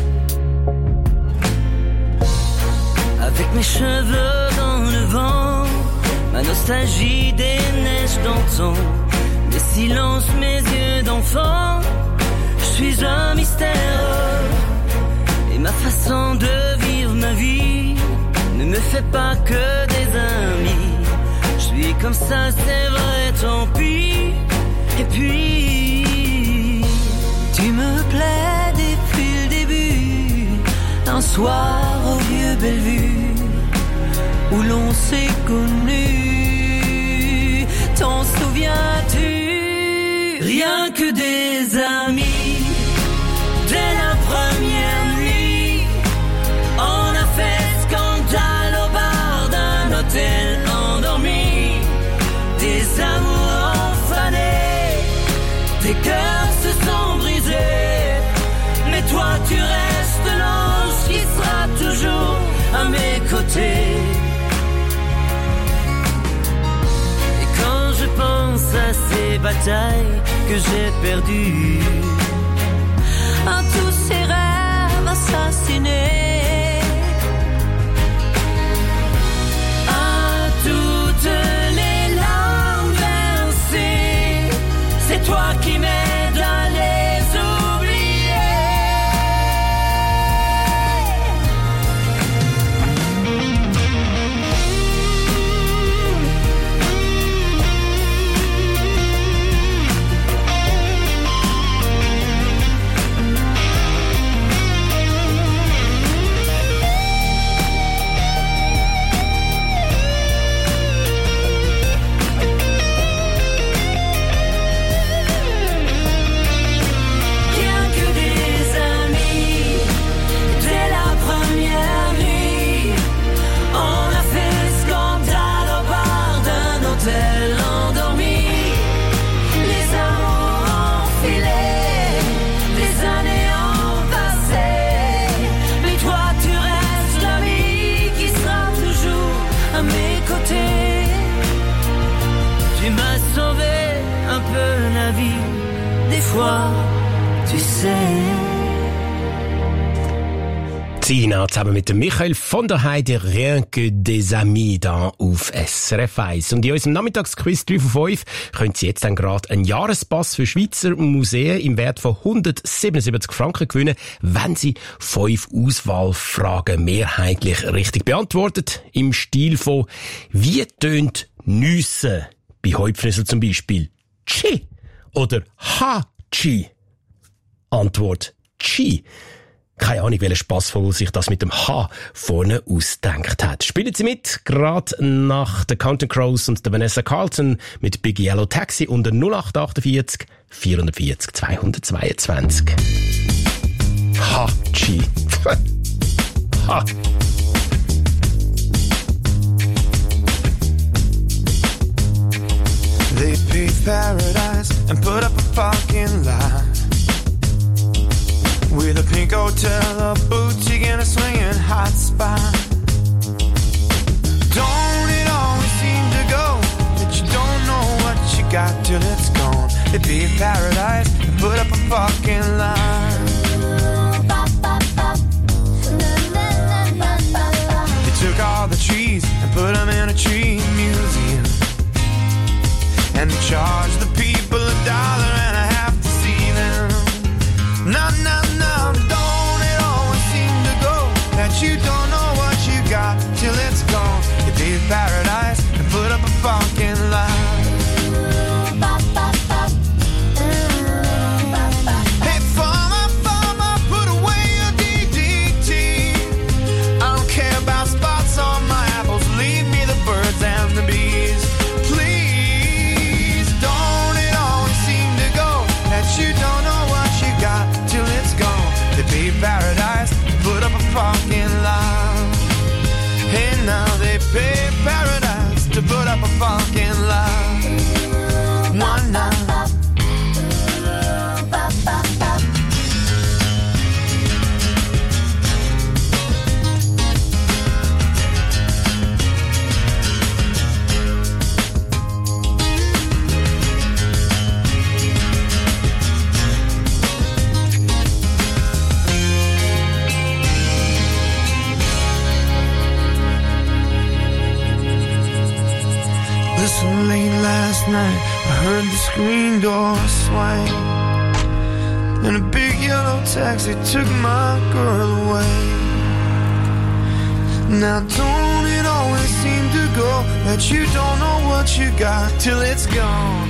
Avec mes cheveux dans le vent, ma nostalgie des neiges d'antan, mes silences, mes yeux d'enfant, je suis un mystère. Et ma façon de vivre ma vie ne me fait pas que des amis. Je suis comme ça, c'est vrai, tant pis. Et puis, tu me plais depuis le début, un soir au vieux Bellevue, où l'on s'est connus. T'en souviens-tu? Rien que des amis, dès la première nuit, on a fait scandale au bar d'un hôtel endormi. Des amours enfanés, des cœurs se sont brisés, mais toi tu restes l'ange qui sera toujours à mes côtés. Et quand je pense à ces batailles que j'ai perdues, à tous ces rêves assassinés, à toutes les larmes versées, c'est toi qui m'aides à les oublier. Tu sais. Sina zusammen mit dem Michael von der Heide, Rien que des Amis da auf S R F eins. Und in unserem Nachmittagsquiz drei von fünf können Sie jetzt dann gerade einen Jahrespass für Schweizer Museen im Wert von hundertsiebenundsiebzig Franken gewinnen, wenn Sie fünf Auswahlfragen mehrheitlich richtig beantwortet. Im Stil von wie tönt Nüsse bei Häupfnüssel zum Beispiel? Chi oder Ha-Chi? Antwort Chi. Keine Ahnung, welcher Spassvogel sich das mit dem H vorne ausgedacht hat. Spielen Sie mit, gerade nach der Counting Crows und der Vanessa Carlton mit Big Yellow Taxi unter null acht achtundvierzig vierundvierzig zweihundertzweiundzwanzig. Ha-Chi. Ha. They paved paradise and put up a fucking lie with a pink hotel, a boutique, and a swinging hot spot. Don't it always seem to go that you don't know what you got till it's gone? They paved paradise and put up a fucking line. They took all the trees and put them in a tree museum, and they charged the people a dollar and a half to see them. No, no, no, don't it always seem to go that you don't know what you got till it's gone? You pay pay paradise to put up a fucking lie. One night. Listen, late last night, I heard the screen door swing, and a big yellow taxi took my girl away. Now don't it always seem to go that you don't know what you got till it's gone?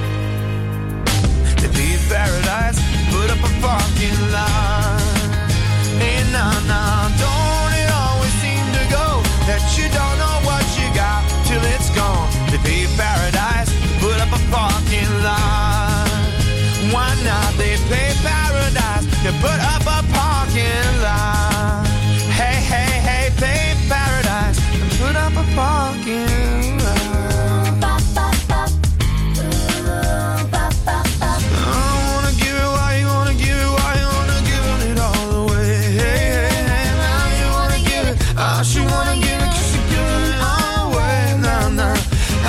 They leave paradise, put up a fucking line. Hey, nah, nah, don't it always seem to go that you don't know what you got till it's gone? They pay paradise, put up a parking lot. Why not? They pay paradise, they put up a parking lot. Hey, hey, hey, pay paradise, and put up a parking lot. I wanna give it why you wanna give it why you wanna give it all away. Hey, hey, hey, now you wanna give it, ah, she wanna give it 'cause she give it all away. Nah, nah.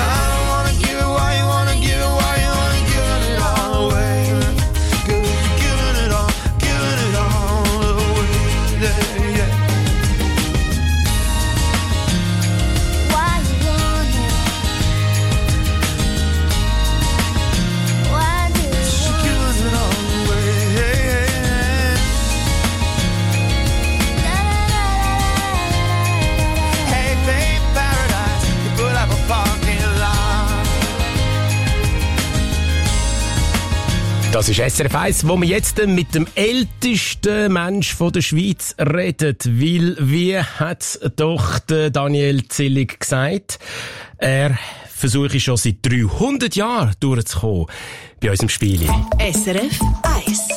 Das ist S R F eins, wo wir jetzt mit dem ältesten Mensch von der Schweiz reden. Weil, wie hat doch der Daniel Zillig gesagt, er versuche schon seit dreihundert Jahren durchzukommen bei unserem Spiel. S R F eins.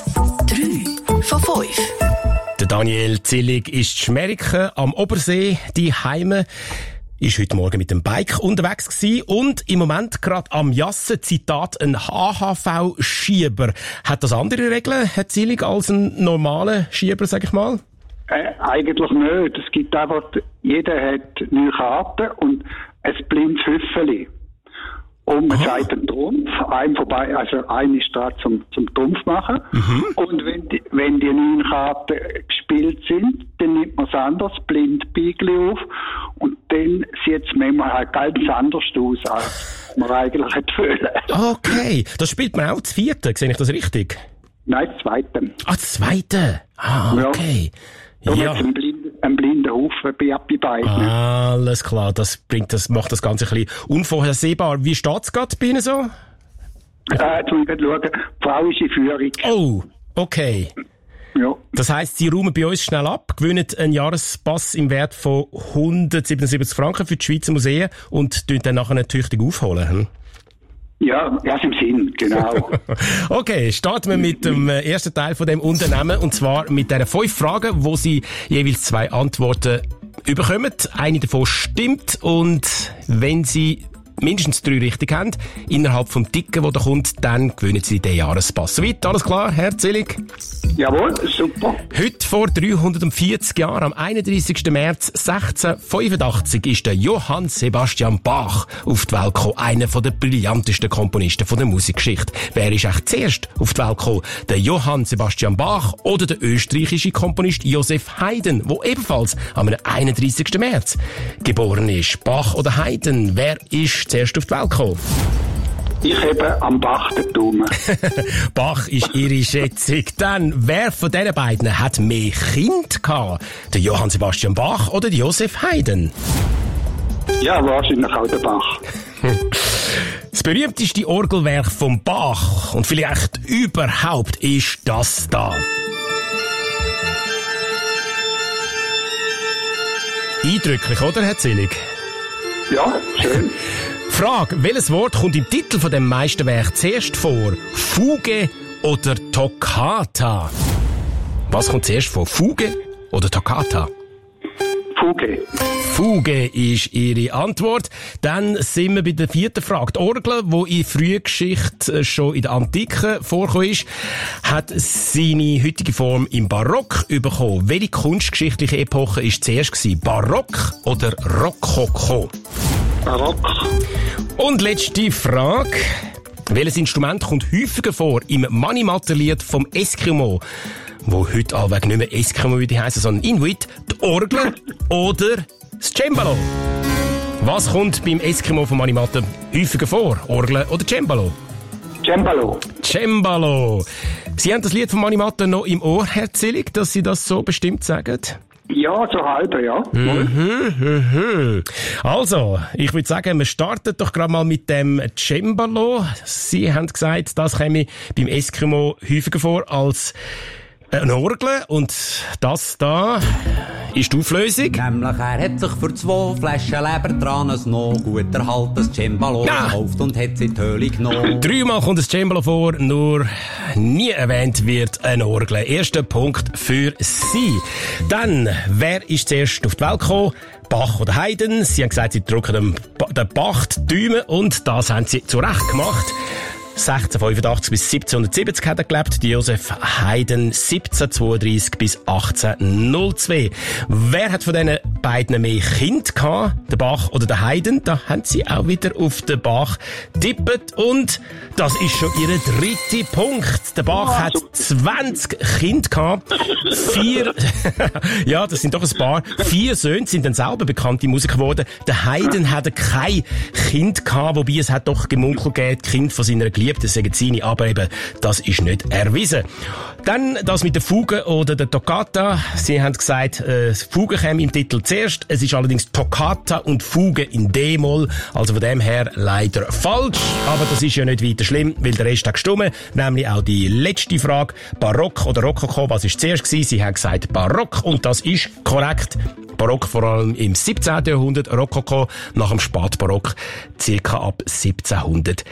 drei von fünf. Der Daniel Zillig ist Schmeriken am Obersee, die Heime. Ist heute Morgen mit dem Bike unterwegs gewesen und im Moment gerade am Jassen, Zitat, ein H H V-Schieber. Hat das andere Regeln, Herr Zillig, als ein normaler Schieber, sag ich mal? Äh, eigentlich nicht. Es gibt einfach, jeder hat neue Karten und ein blindes Hüffeli. Und man Aha. sagt einen Trumpf, einem vorbei, also ein ist da zum, zum Trumpf machen. Mhm. Und wenn die, wenn die neun Karten gespielt sind, dann nimmt man das anderes Blindbeigli auf und dann sieht es manchmal halt ganz anders aus, als man eigentlich hätte wollen. Okay, das spielt man auch das vierte, sehe ich das richtig? Nein, das zweite. Ah, das zweite? Ah, okay. Ja. Da Ja. hat es einen blinden, einen blinden Haufen bei, bei beiden. Alles klar, das bringt, das macht das Ganze ein bisschen unvorhersehbar. Wie steht's gerade bei Ihnen so? Äh, jetzt muss ich gerade schauen, die Frau ist in Führung. Oh, okay. Ja. Das heisst, Sie räumen bei uns schnell ab, gewinnen einen Jahrespass im Wert von hundertsiebenundsiebzig Franken für die Schweizer Museen und tun dann nachher tüchtig aufholen. Hm? Ja, ja, im Sinn, genau. Okay, starten wir mit dem ersten Teil von dem Unternehmen und zwar mit diesen fünf Fragen, wo Sie jeweils zwei Antworten überkommen. Eine davon stimmt und wenn Sie mindestens drei richtig haben, innerhalb vom Ticken, der da kommt, dann gewinnen Sie den Jahrespass. Soweit, alles klar, Herr Zillig? Jawohl, super. Heute vor dreihundertvierzig Jahren, am einunddreissigsten März sechzehnhundertfünfundachtzig, ist der Johann Sebastian Bach auf die Welt gekommen. Einer der brillantesten Komponisten von der Musikgeschichte. Wer ist eigentlich zuerst auf die Welt gekommen? Der Johann Sebastian Bach oder der österreichische Komponist Josef Haydn, der ebenfalls am einunddreissigsten März geboren ist? Bach oder Haydn? Wer ist zuerst auf die Welt gekommen? Ich habe am Bach den Daumen. Bach ist Ihre Schätzung. Dann, wer von diesen beiden hat mehr Kind gehabt? Der Johann Sebastian Bach oder der Josef Haydn? Ja, wahrscheinlich auch der Bach. Das berühmteste Orgelwerk vom Bach und vielleicht überhaupt ist das da. Eindrücklich, oder, Herr Zillig? Ja, schön. Frage, welches Wort kommt im Titel von dem Meisterwerk zuerst vor? Fuge oder Toccata? Was kommt zuerst vor? Fuge oder Toccata? Fuge. Fuge ist Ihre Antwort. Dann sind wir bei der vierten Frage. Die Orgel, die in früher Geschichte schon in der Antike vorgekommen ist, hat seine heutige Form im Barock bekommen. Welche kunstgeschichtliche Epoche war zuerst gewesen? Barock oder Rokoko? Barock. Und letzte Frage. Welches Instrument kommt häufiger vor im Manimatter-Lied vom Eskimo, wo heute allweg nicht mehr Eskimo würde heissen, sondern Inuit, die Orgel oder das Cembalo? Was kommt beim Eskimo von Manimatter häufiger vor? Orgel oder Cembalo? Cembalo. Cembalo. Sie haben das Lied von Manimatter noch im Ohr, Herr Zillig, dass Sie das so bestimmt sagen? Ja, so halb, ja. Mhm, mhm. Also, ich würde sagen, wir starten doch gerade mal mit dem Cembalo. Sie haben gesagt, das käme beim Eskimo häufiger vor als eine Orgel. Und das da ist die Auflösung. Nämlich, er hat sich für zwei Flaschen Lebertran ein noch gut erhaltenes Cembalo gekauft und hat sie in die Höhle genommen. Dreimal kommt das Cembalo vor, nur nie erwähnt wird eine Orgel. Erster Punkt für Sie. Dann, wer ist zuerst auf die Welt gekommen? Bach oder Haydn? Sie haben gesagt, Sie drücken dem ba- den Bach die Daumen und das haben Sie zu Recht gemacht. sechzehnhundertfünfundachtzig bis siebzehnhundertsiebzig hat er gelebt, die Joseph Haydn siebzehnhundertzweiunddreissig bis achtzehnhundertzwei. Wer hat von diesen beiden mehr Kinder gehabt? Der Bach oder der Haydn? Da haben sie auch wieder auf den Bach tippet und das ist schon ihr dritter Punkt. Der Bach hat zwanzig Kinder gehabt. Vier, ja, das sind doch ein paar. Vier Söhne sind dann selber bekannte Musiker geworden. Der Haydn hatte kein Kind gehabt, wobei es hat doch gemunkelt gegeben, Kind von seiner Geliebten sagen seine, aber eben, das ist nicht erwiesen. Dann das mit der Fuge oder der Toccata. Sie haben gesagt, äh, Fuge käme im Titel zuerst. Es ist allerdings Toccata und Fuge in D-Moll. Also von dem her leider falsch. Aber das ist ja nicht weiter schlimm, weil der Rest hat gestimmt. Nämlich auch die letzte Frage. Barock oder Rokoko, was ist zuerst gewesen? Sie haben gesagt Barock und das ist korrekt. Barock vor allem im siebzehnten Jahrhundert, Rokoko nach dem Spätbarock circa ab siebzehnhundertdreißig.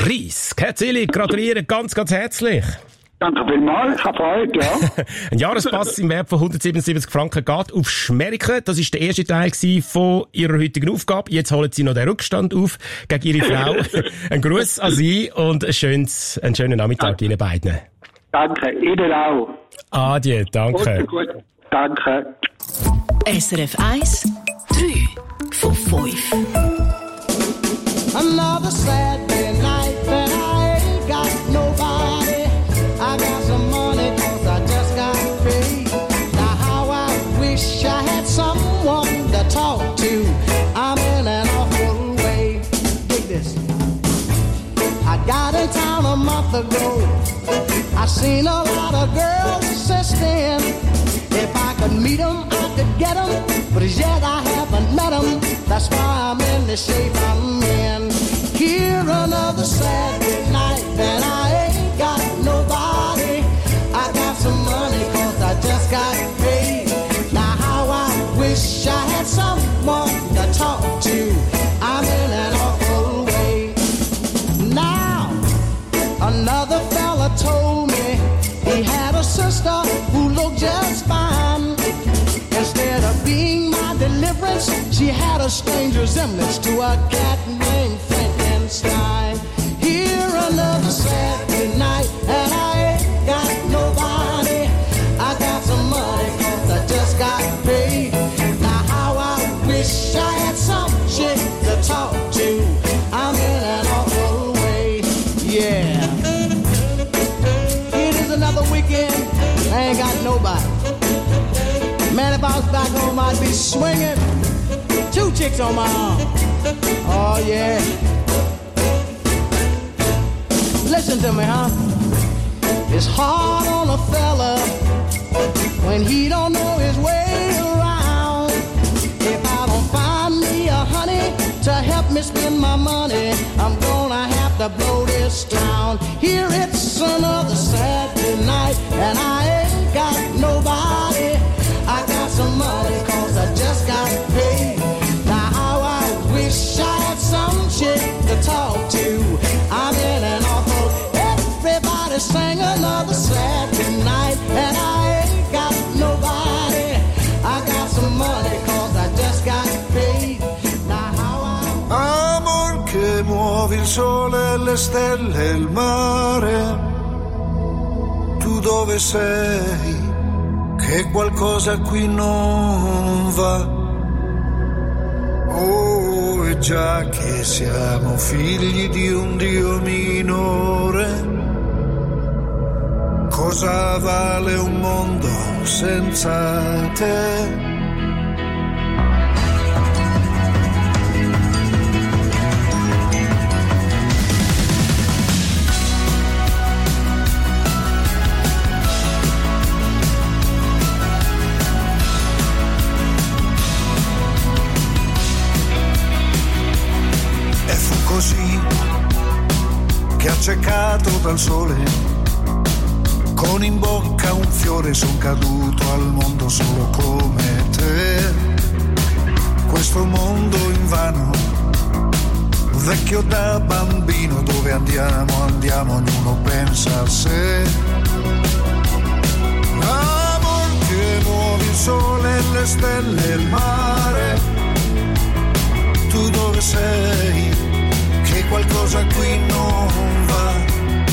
Herr Zillig, gratuliere ganz, ganz herzlich. Danke vielmals, ich habe Freude, ja. Ein Jahrespass im Wert von hundertsiebenundsiebzig Franken geht auf Schmeriken. Das war der erste Teil von Ihrer heutigen Aufgabe. Jetzt holen Sie noch den Rückstand auf gegen Ihre Frau. Ein Gruß an Sie und ein schönes, einen schönen Nachmittag Ihnen beiden. Danke, Ihnen auch. Adieu, danke. Gut, gut. Danke. S R F eins, drei von fünf. Another Saturday night and I ain't got nobody. I got some money cause I just got paid. Now how I wish I had someone to talk to. I'm in an awful way. Dig this. I got in town a month ago. I seen a lot of girls since then. If I could meet them, I could get them. But as yet I haven't met them. That's why I'm in the shape I'm in. Here another Saturday night and I ain't got nobody. I got some money cause I just got paid. Now how I wish I had someone to talk to. I'm in an awful way. Now another fella told me he had a sister who looked just fine. Instead of being my deliverance, she had a strange resemblance to a cat named Frankenstein. Here another Saturday night, and I ain't got nobody. I got some money cause I just got paid. Now how I wish I had some chick to talk to. I'm in an awful way, yeah. It is another weekend, I ain't got nobody. Man, if I was back home, I'd be swinging. Two chicks on my arm. Oh, yeah. Listen to me, huh? It's hard on a fella when he don't know his way around. If I don't find me a honey to help me spend my money, I'm gonna have to blow this town. Here it's another Saturday night, and I ain't got nobody. I got some money cause I just got paid. Now how I wish I had some chick to talk to. I'm in an awful. Everybody sing another Saturday night and I ain't got nobody. I got some money cause I just got paid. sole, le stelle e il mare. Tu dove sei? Che qualcosa qui non va. Oh, e già che siamo figli di un Dio minore, cosa vale un mondo senza te? E fu così che accecato dal sole, con in bocca un fiore, son caduto al mondo solo come te. Questo mondo invano, vecchio da bambino, dove andiamo, andiamo, ognuno pensa a sé. Amor che muovi il sole, le stelle e il mare. Tu dove sei? Che qualcosa qui non va.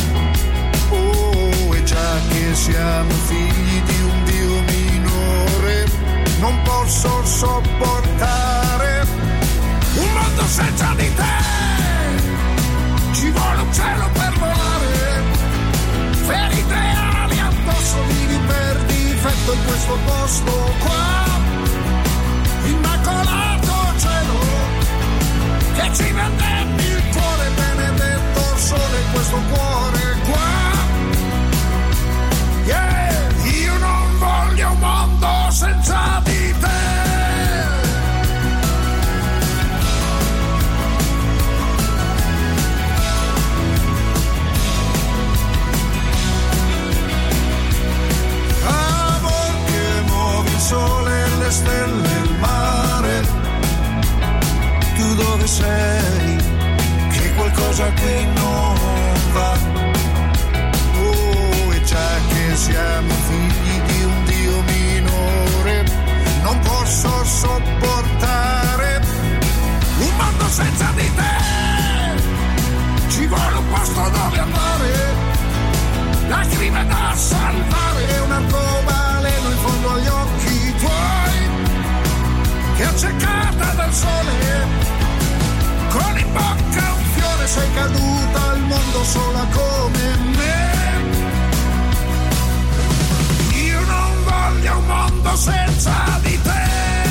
Già che siamo figli di un Dio minore, non posso sopportare un mondo senza di te. Ci vuole un cielo per volare, ferite ali addosso, vivi per difetto in questo posto qua. Immacolato cielo che ci vendevi il cuore, benedetto sole in questo cuore qua. Yeah, io non voglio un mondo senza di te. Amor che muovi il sole, le stelle e il mare. Tu dove sei? Che qualcosa qui non va. Già che siamo figli di un Dio minore, non posso sopportare un mondo senza di te. Ci vuole un posto dove andare, lacrime da salvare, un arcobaleno in fondo agli occhi tuoi, che accecata dal sole, con in bocca un fiore, sei caduta al mondo sola come me. Voglio un mondo senza di te.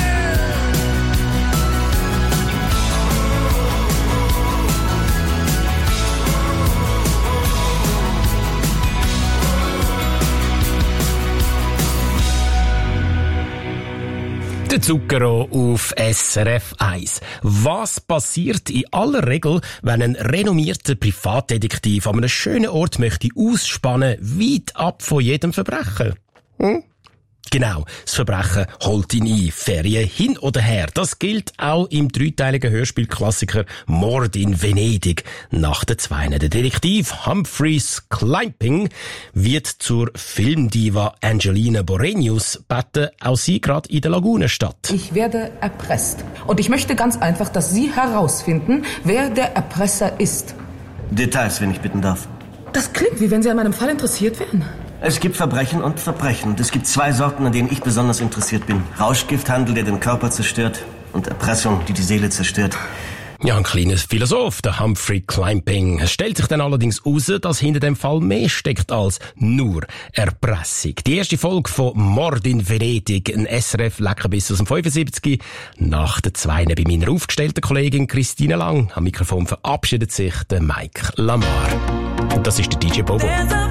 Der Zucchero auf S R F eins. Was passiert in aller Regel, wenn ein renommierter Privatdetektiv an einem schönen Ort möchte ausspannen, weit ab von jedem Verbrechen? Hm? Genau, das Verbrechen holt ihn ein. Ferien hin oder her. Das gilt auch im dreiteiligen Hörspielklassiker Mord in Venedig. Nach der zweiten. Der Detektiv Humphreys Clamping wird zur Filmdiva Angelina Borenius beten, auch sie gerade in der Lagunenstadt. Ich werde erpresst. Und ich möchte ganz einfach, dass Sie herausfinden, wer der Erpresser ist. Details, wenn ich bitten darf. Das klingt, wie wenn Sie an meinem Fall interessiert wären. Es gibt Verbrechen und Verbrechen. Und es gibt zwei Sorten, an denen ich besonders interessiert bin. Rauschgifthandel, der den Körper zerstört, und Erpressung, die die Seele zerstört. Ja, ein kleiner Philosoph, der Humphrey Clamping. Es stellt sich dann allerdings heraus, dass hinter dem Fall mehr steckt als nur Erpressung. Die erste Folge von Mord in Venedig, ein S R F-Leckerbiss aus dem fünfundsiebzig. Nach der zweiten bei meiner aufgestellten Kollegin Christine Lang. Am Mikrofon verabschiedet sich der Mike Lamar. Und das ist der D J Bobo.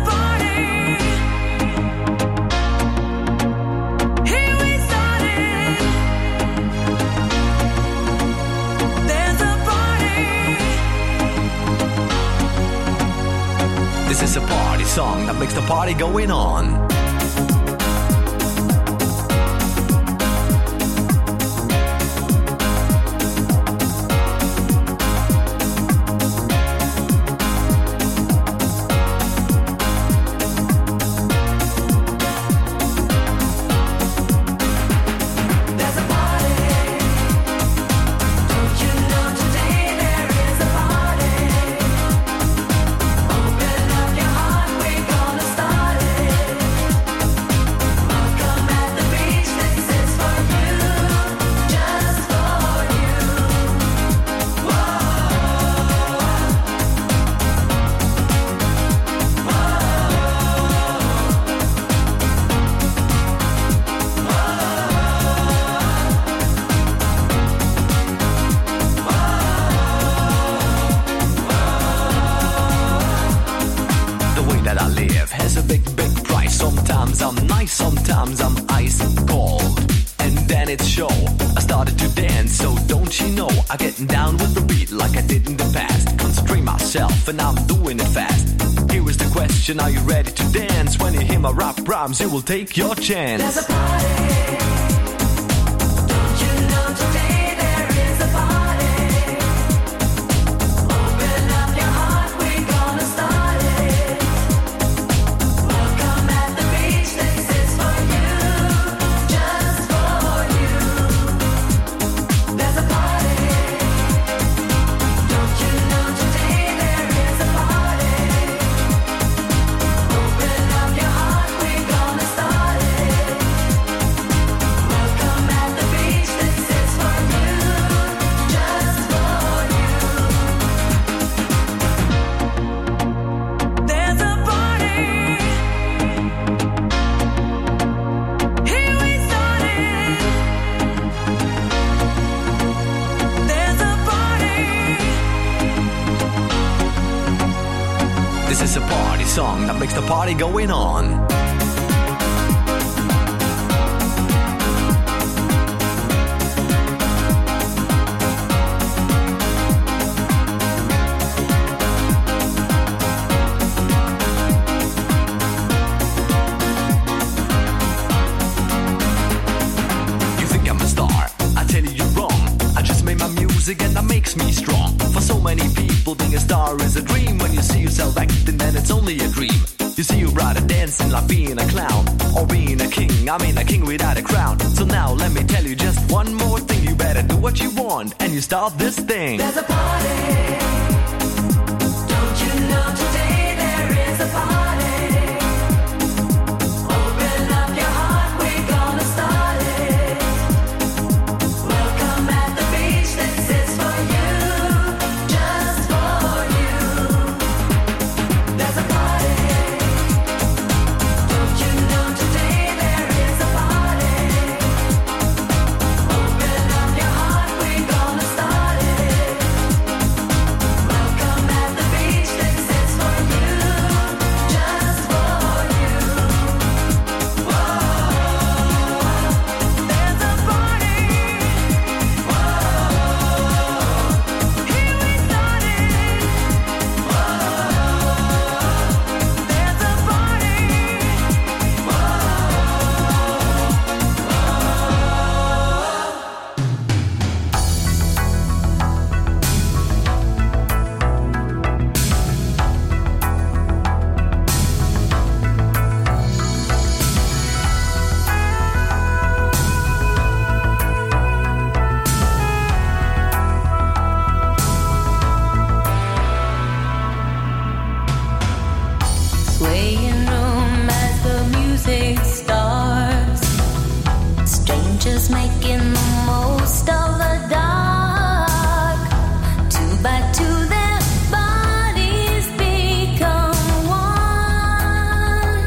This is a party song that makes the party going on. Don't you know today there is a party? that I live has a big, big price. Sometimes I'm nice, sometimes I'm ice cold. And then it's show, I started to dance, so don't you know, I'm getting down with the beat like I did in the past. Concentrate myself and I'm doing it fast. Here is the question, are you ready to dance? When you hear my rap rhymes, you will take your chance. There's a party. Don't you know today there is a party? Open up your heart, we're gonna start it. Welcome at the beach, this is for you, just for you. There's a party. Don't you know today there is a party? Open up your heart, we're gonna start it. Welcome at the beach, this is for you, just for you. There's a party. Here we started. There's a party. This is a party song that makes the party going on. You think I'm a star? I tell you you're wrong. I just made my music and that makes me strong. For so many people, being a star is a dream. When you see yourself acting, then it's only a dream. You see your brother dancing like being a clown, or being a king, I mean a king without a crown. So now let me tell you just one more thing. You better do what you want, and you start this thing. There's a party. Don't you know today there is a party? Open up your heart, we're gonna start it. Welcome at the beach, this is for you, just for you. There's a party. Don't you know today there is a party? Open up your heart, we're gonna start it. Welcome at the beach, this is for you, just for you. Whoa, there's a party. Whoa, here we started. Whoa, there's a party. Swaying room as the music starts. Strangers making the most of the dark. Two by two, their bodies become one.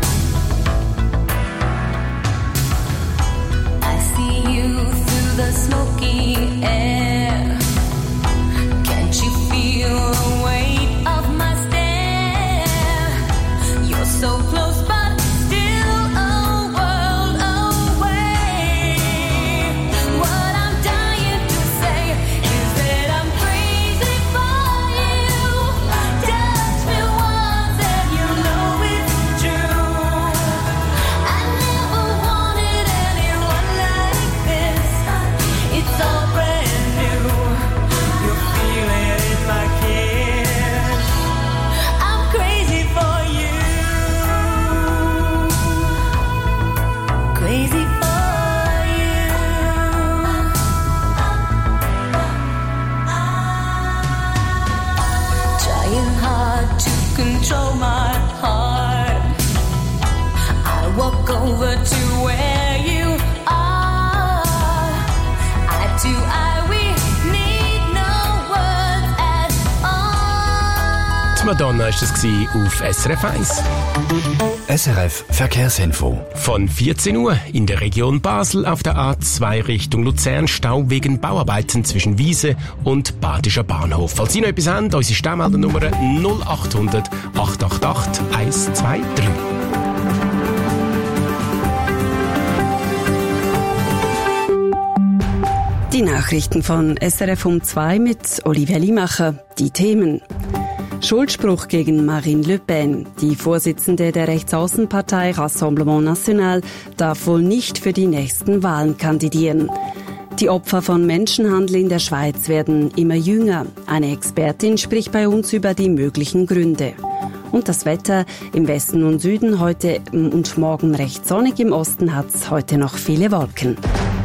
I see you through the smoky air. Can't you feel the weight of my stare? You're so close, but still a world away. What I'm dying to say is that I'm crazy for you. Touch me once and you know it's true. I never wanted anyone like this. It's all brand new. You feel it in my kiss. I'm crazy for you. Madonna ist das auf S R F eins. S R F Verkehrsinfo. Von vierzehn Uhr in der Region Basel auf der A zwei Richtung Luzern Stau wegen Bauarbeiten zwischen Wiese und Badischer Bahnhof. Falls Sie noch etwas haben, unsere Staumeldernummer null acht hundert, acht acht acht, eins zwei drei. Die Nachrichten von S R F um zwei mit Olivia Limacher. Die Themen. Schuldspruch gegen Marine Le Pen. Die Vorsitzende der Rechtsaußenpartei Rassemblement National darf wohl nicht für die nächsten Wahlen kandidieren. Die Opfer von Menschenhandel in der Schweiz werden immer jünger. Eine Expertin spricht bei uns über die möglichen Gründe. Und das Wetter im Westen und Süden heute und morgen recht sonnig. Im Osten hat es heute noch viele Wolken.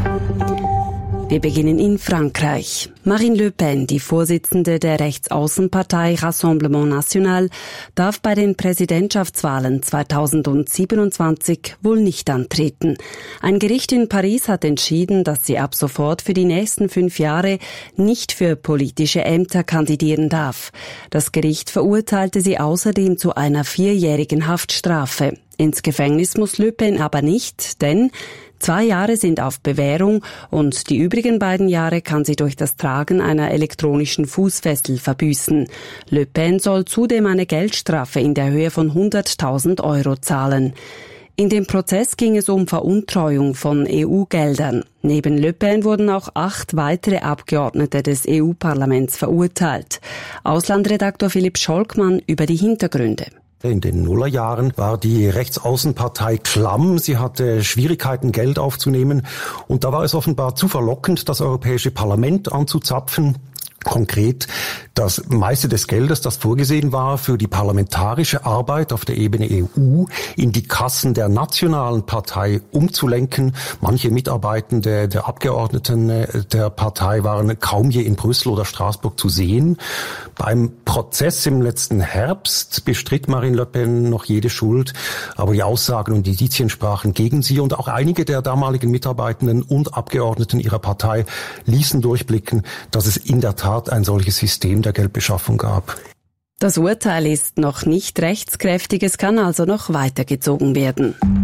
Wir beginnen in Frankreich. Marine Le Pen, die Vorsitzende der Rechtsaußenpartei Rassemblement National, darf bei den Präsidentschaftswahlen zweitausendsiebenundzwanzig wohl nicht antreten. Ein Gericht in Paris hat entschieden, dass sie ab sofort für die nächsten fünf Jahre nicht für politische Ämter kandidieren darf. Das Gericht verurteilte sie außerdem zu einer vierjährigen Haftstrafe. Ins Gefängnis muss Le Pen aber nicht, denn zwei Jahre sind auf Bewährung und die übrigen beiden Jahre kann sie durch das Tragen einer elektronischen Fußfessel verbüßen. Le Pen soll zudem eine Geldstrafe in der Höhe von hunderttausend Euro zahlen. In dem Prozess ging es um Veruntreuung von E U-Geldern. Neben Le Pen wurden auch acht weitere Abgeordnete des E U-Parlaments verurteilt. Auslandredaktor Philipp Scholkmann über die Hintergründe. In den Nullerjahren war die Rechtsaußenpartei klamm. Sie hatte Schwierigkeiten, Geld aufzunehmen. Und da war es offenbar zu verlockend, das Europäische Parlament anzuzapfen. Konkret das meiste des Geldes, das vorgesehen war für die parlamentarische Arbeit auf der Ebene E U, in die Kassen der nationalen Partei umzulenken. Manche Mitarbeitende der Abgeordneten der Partei waren kaum je in Brüssel oder Straßburg zu sehen. Beim Prozess im letzten Herbst bestritt Marine Le Pen noch jede Schuld, aber die Aussagen und Indizien sprachen gegen sie und auch einige der damaligen Mitarbeitenden und Abgeordneten ihrer Partei ließen durchblicken, dass es in der Tat ein solches System der Geldbeschaffung gab. Das Urteil ist noch nicht rechtskräftig, es kann also noch weitergezogen werden.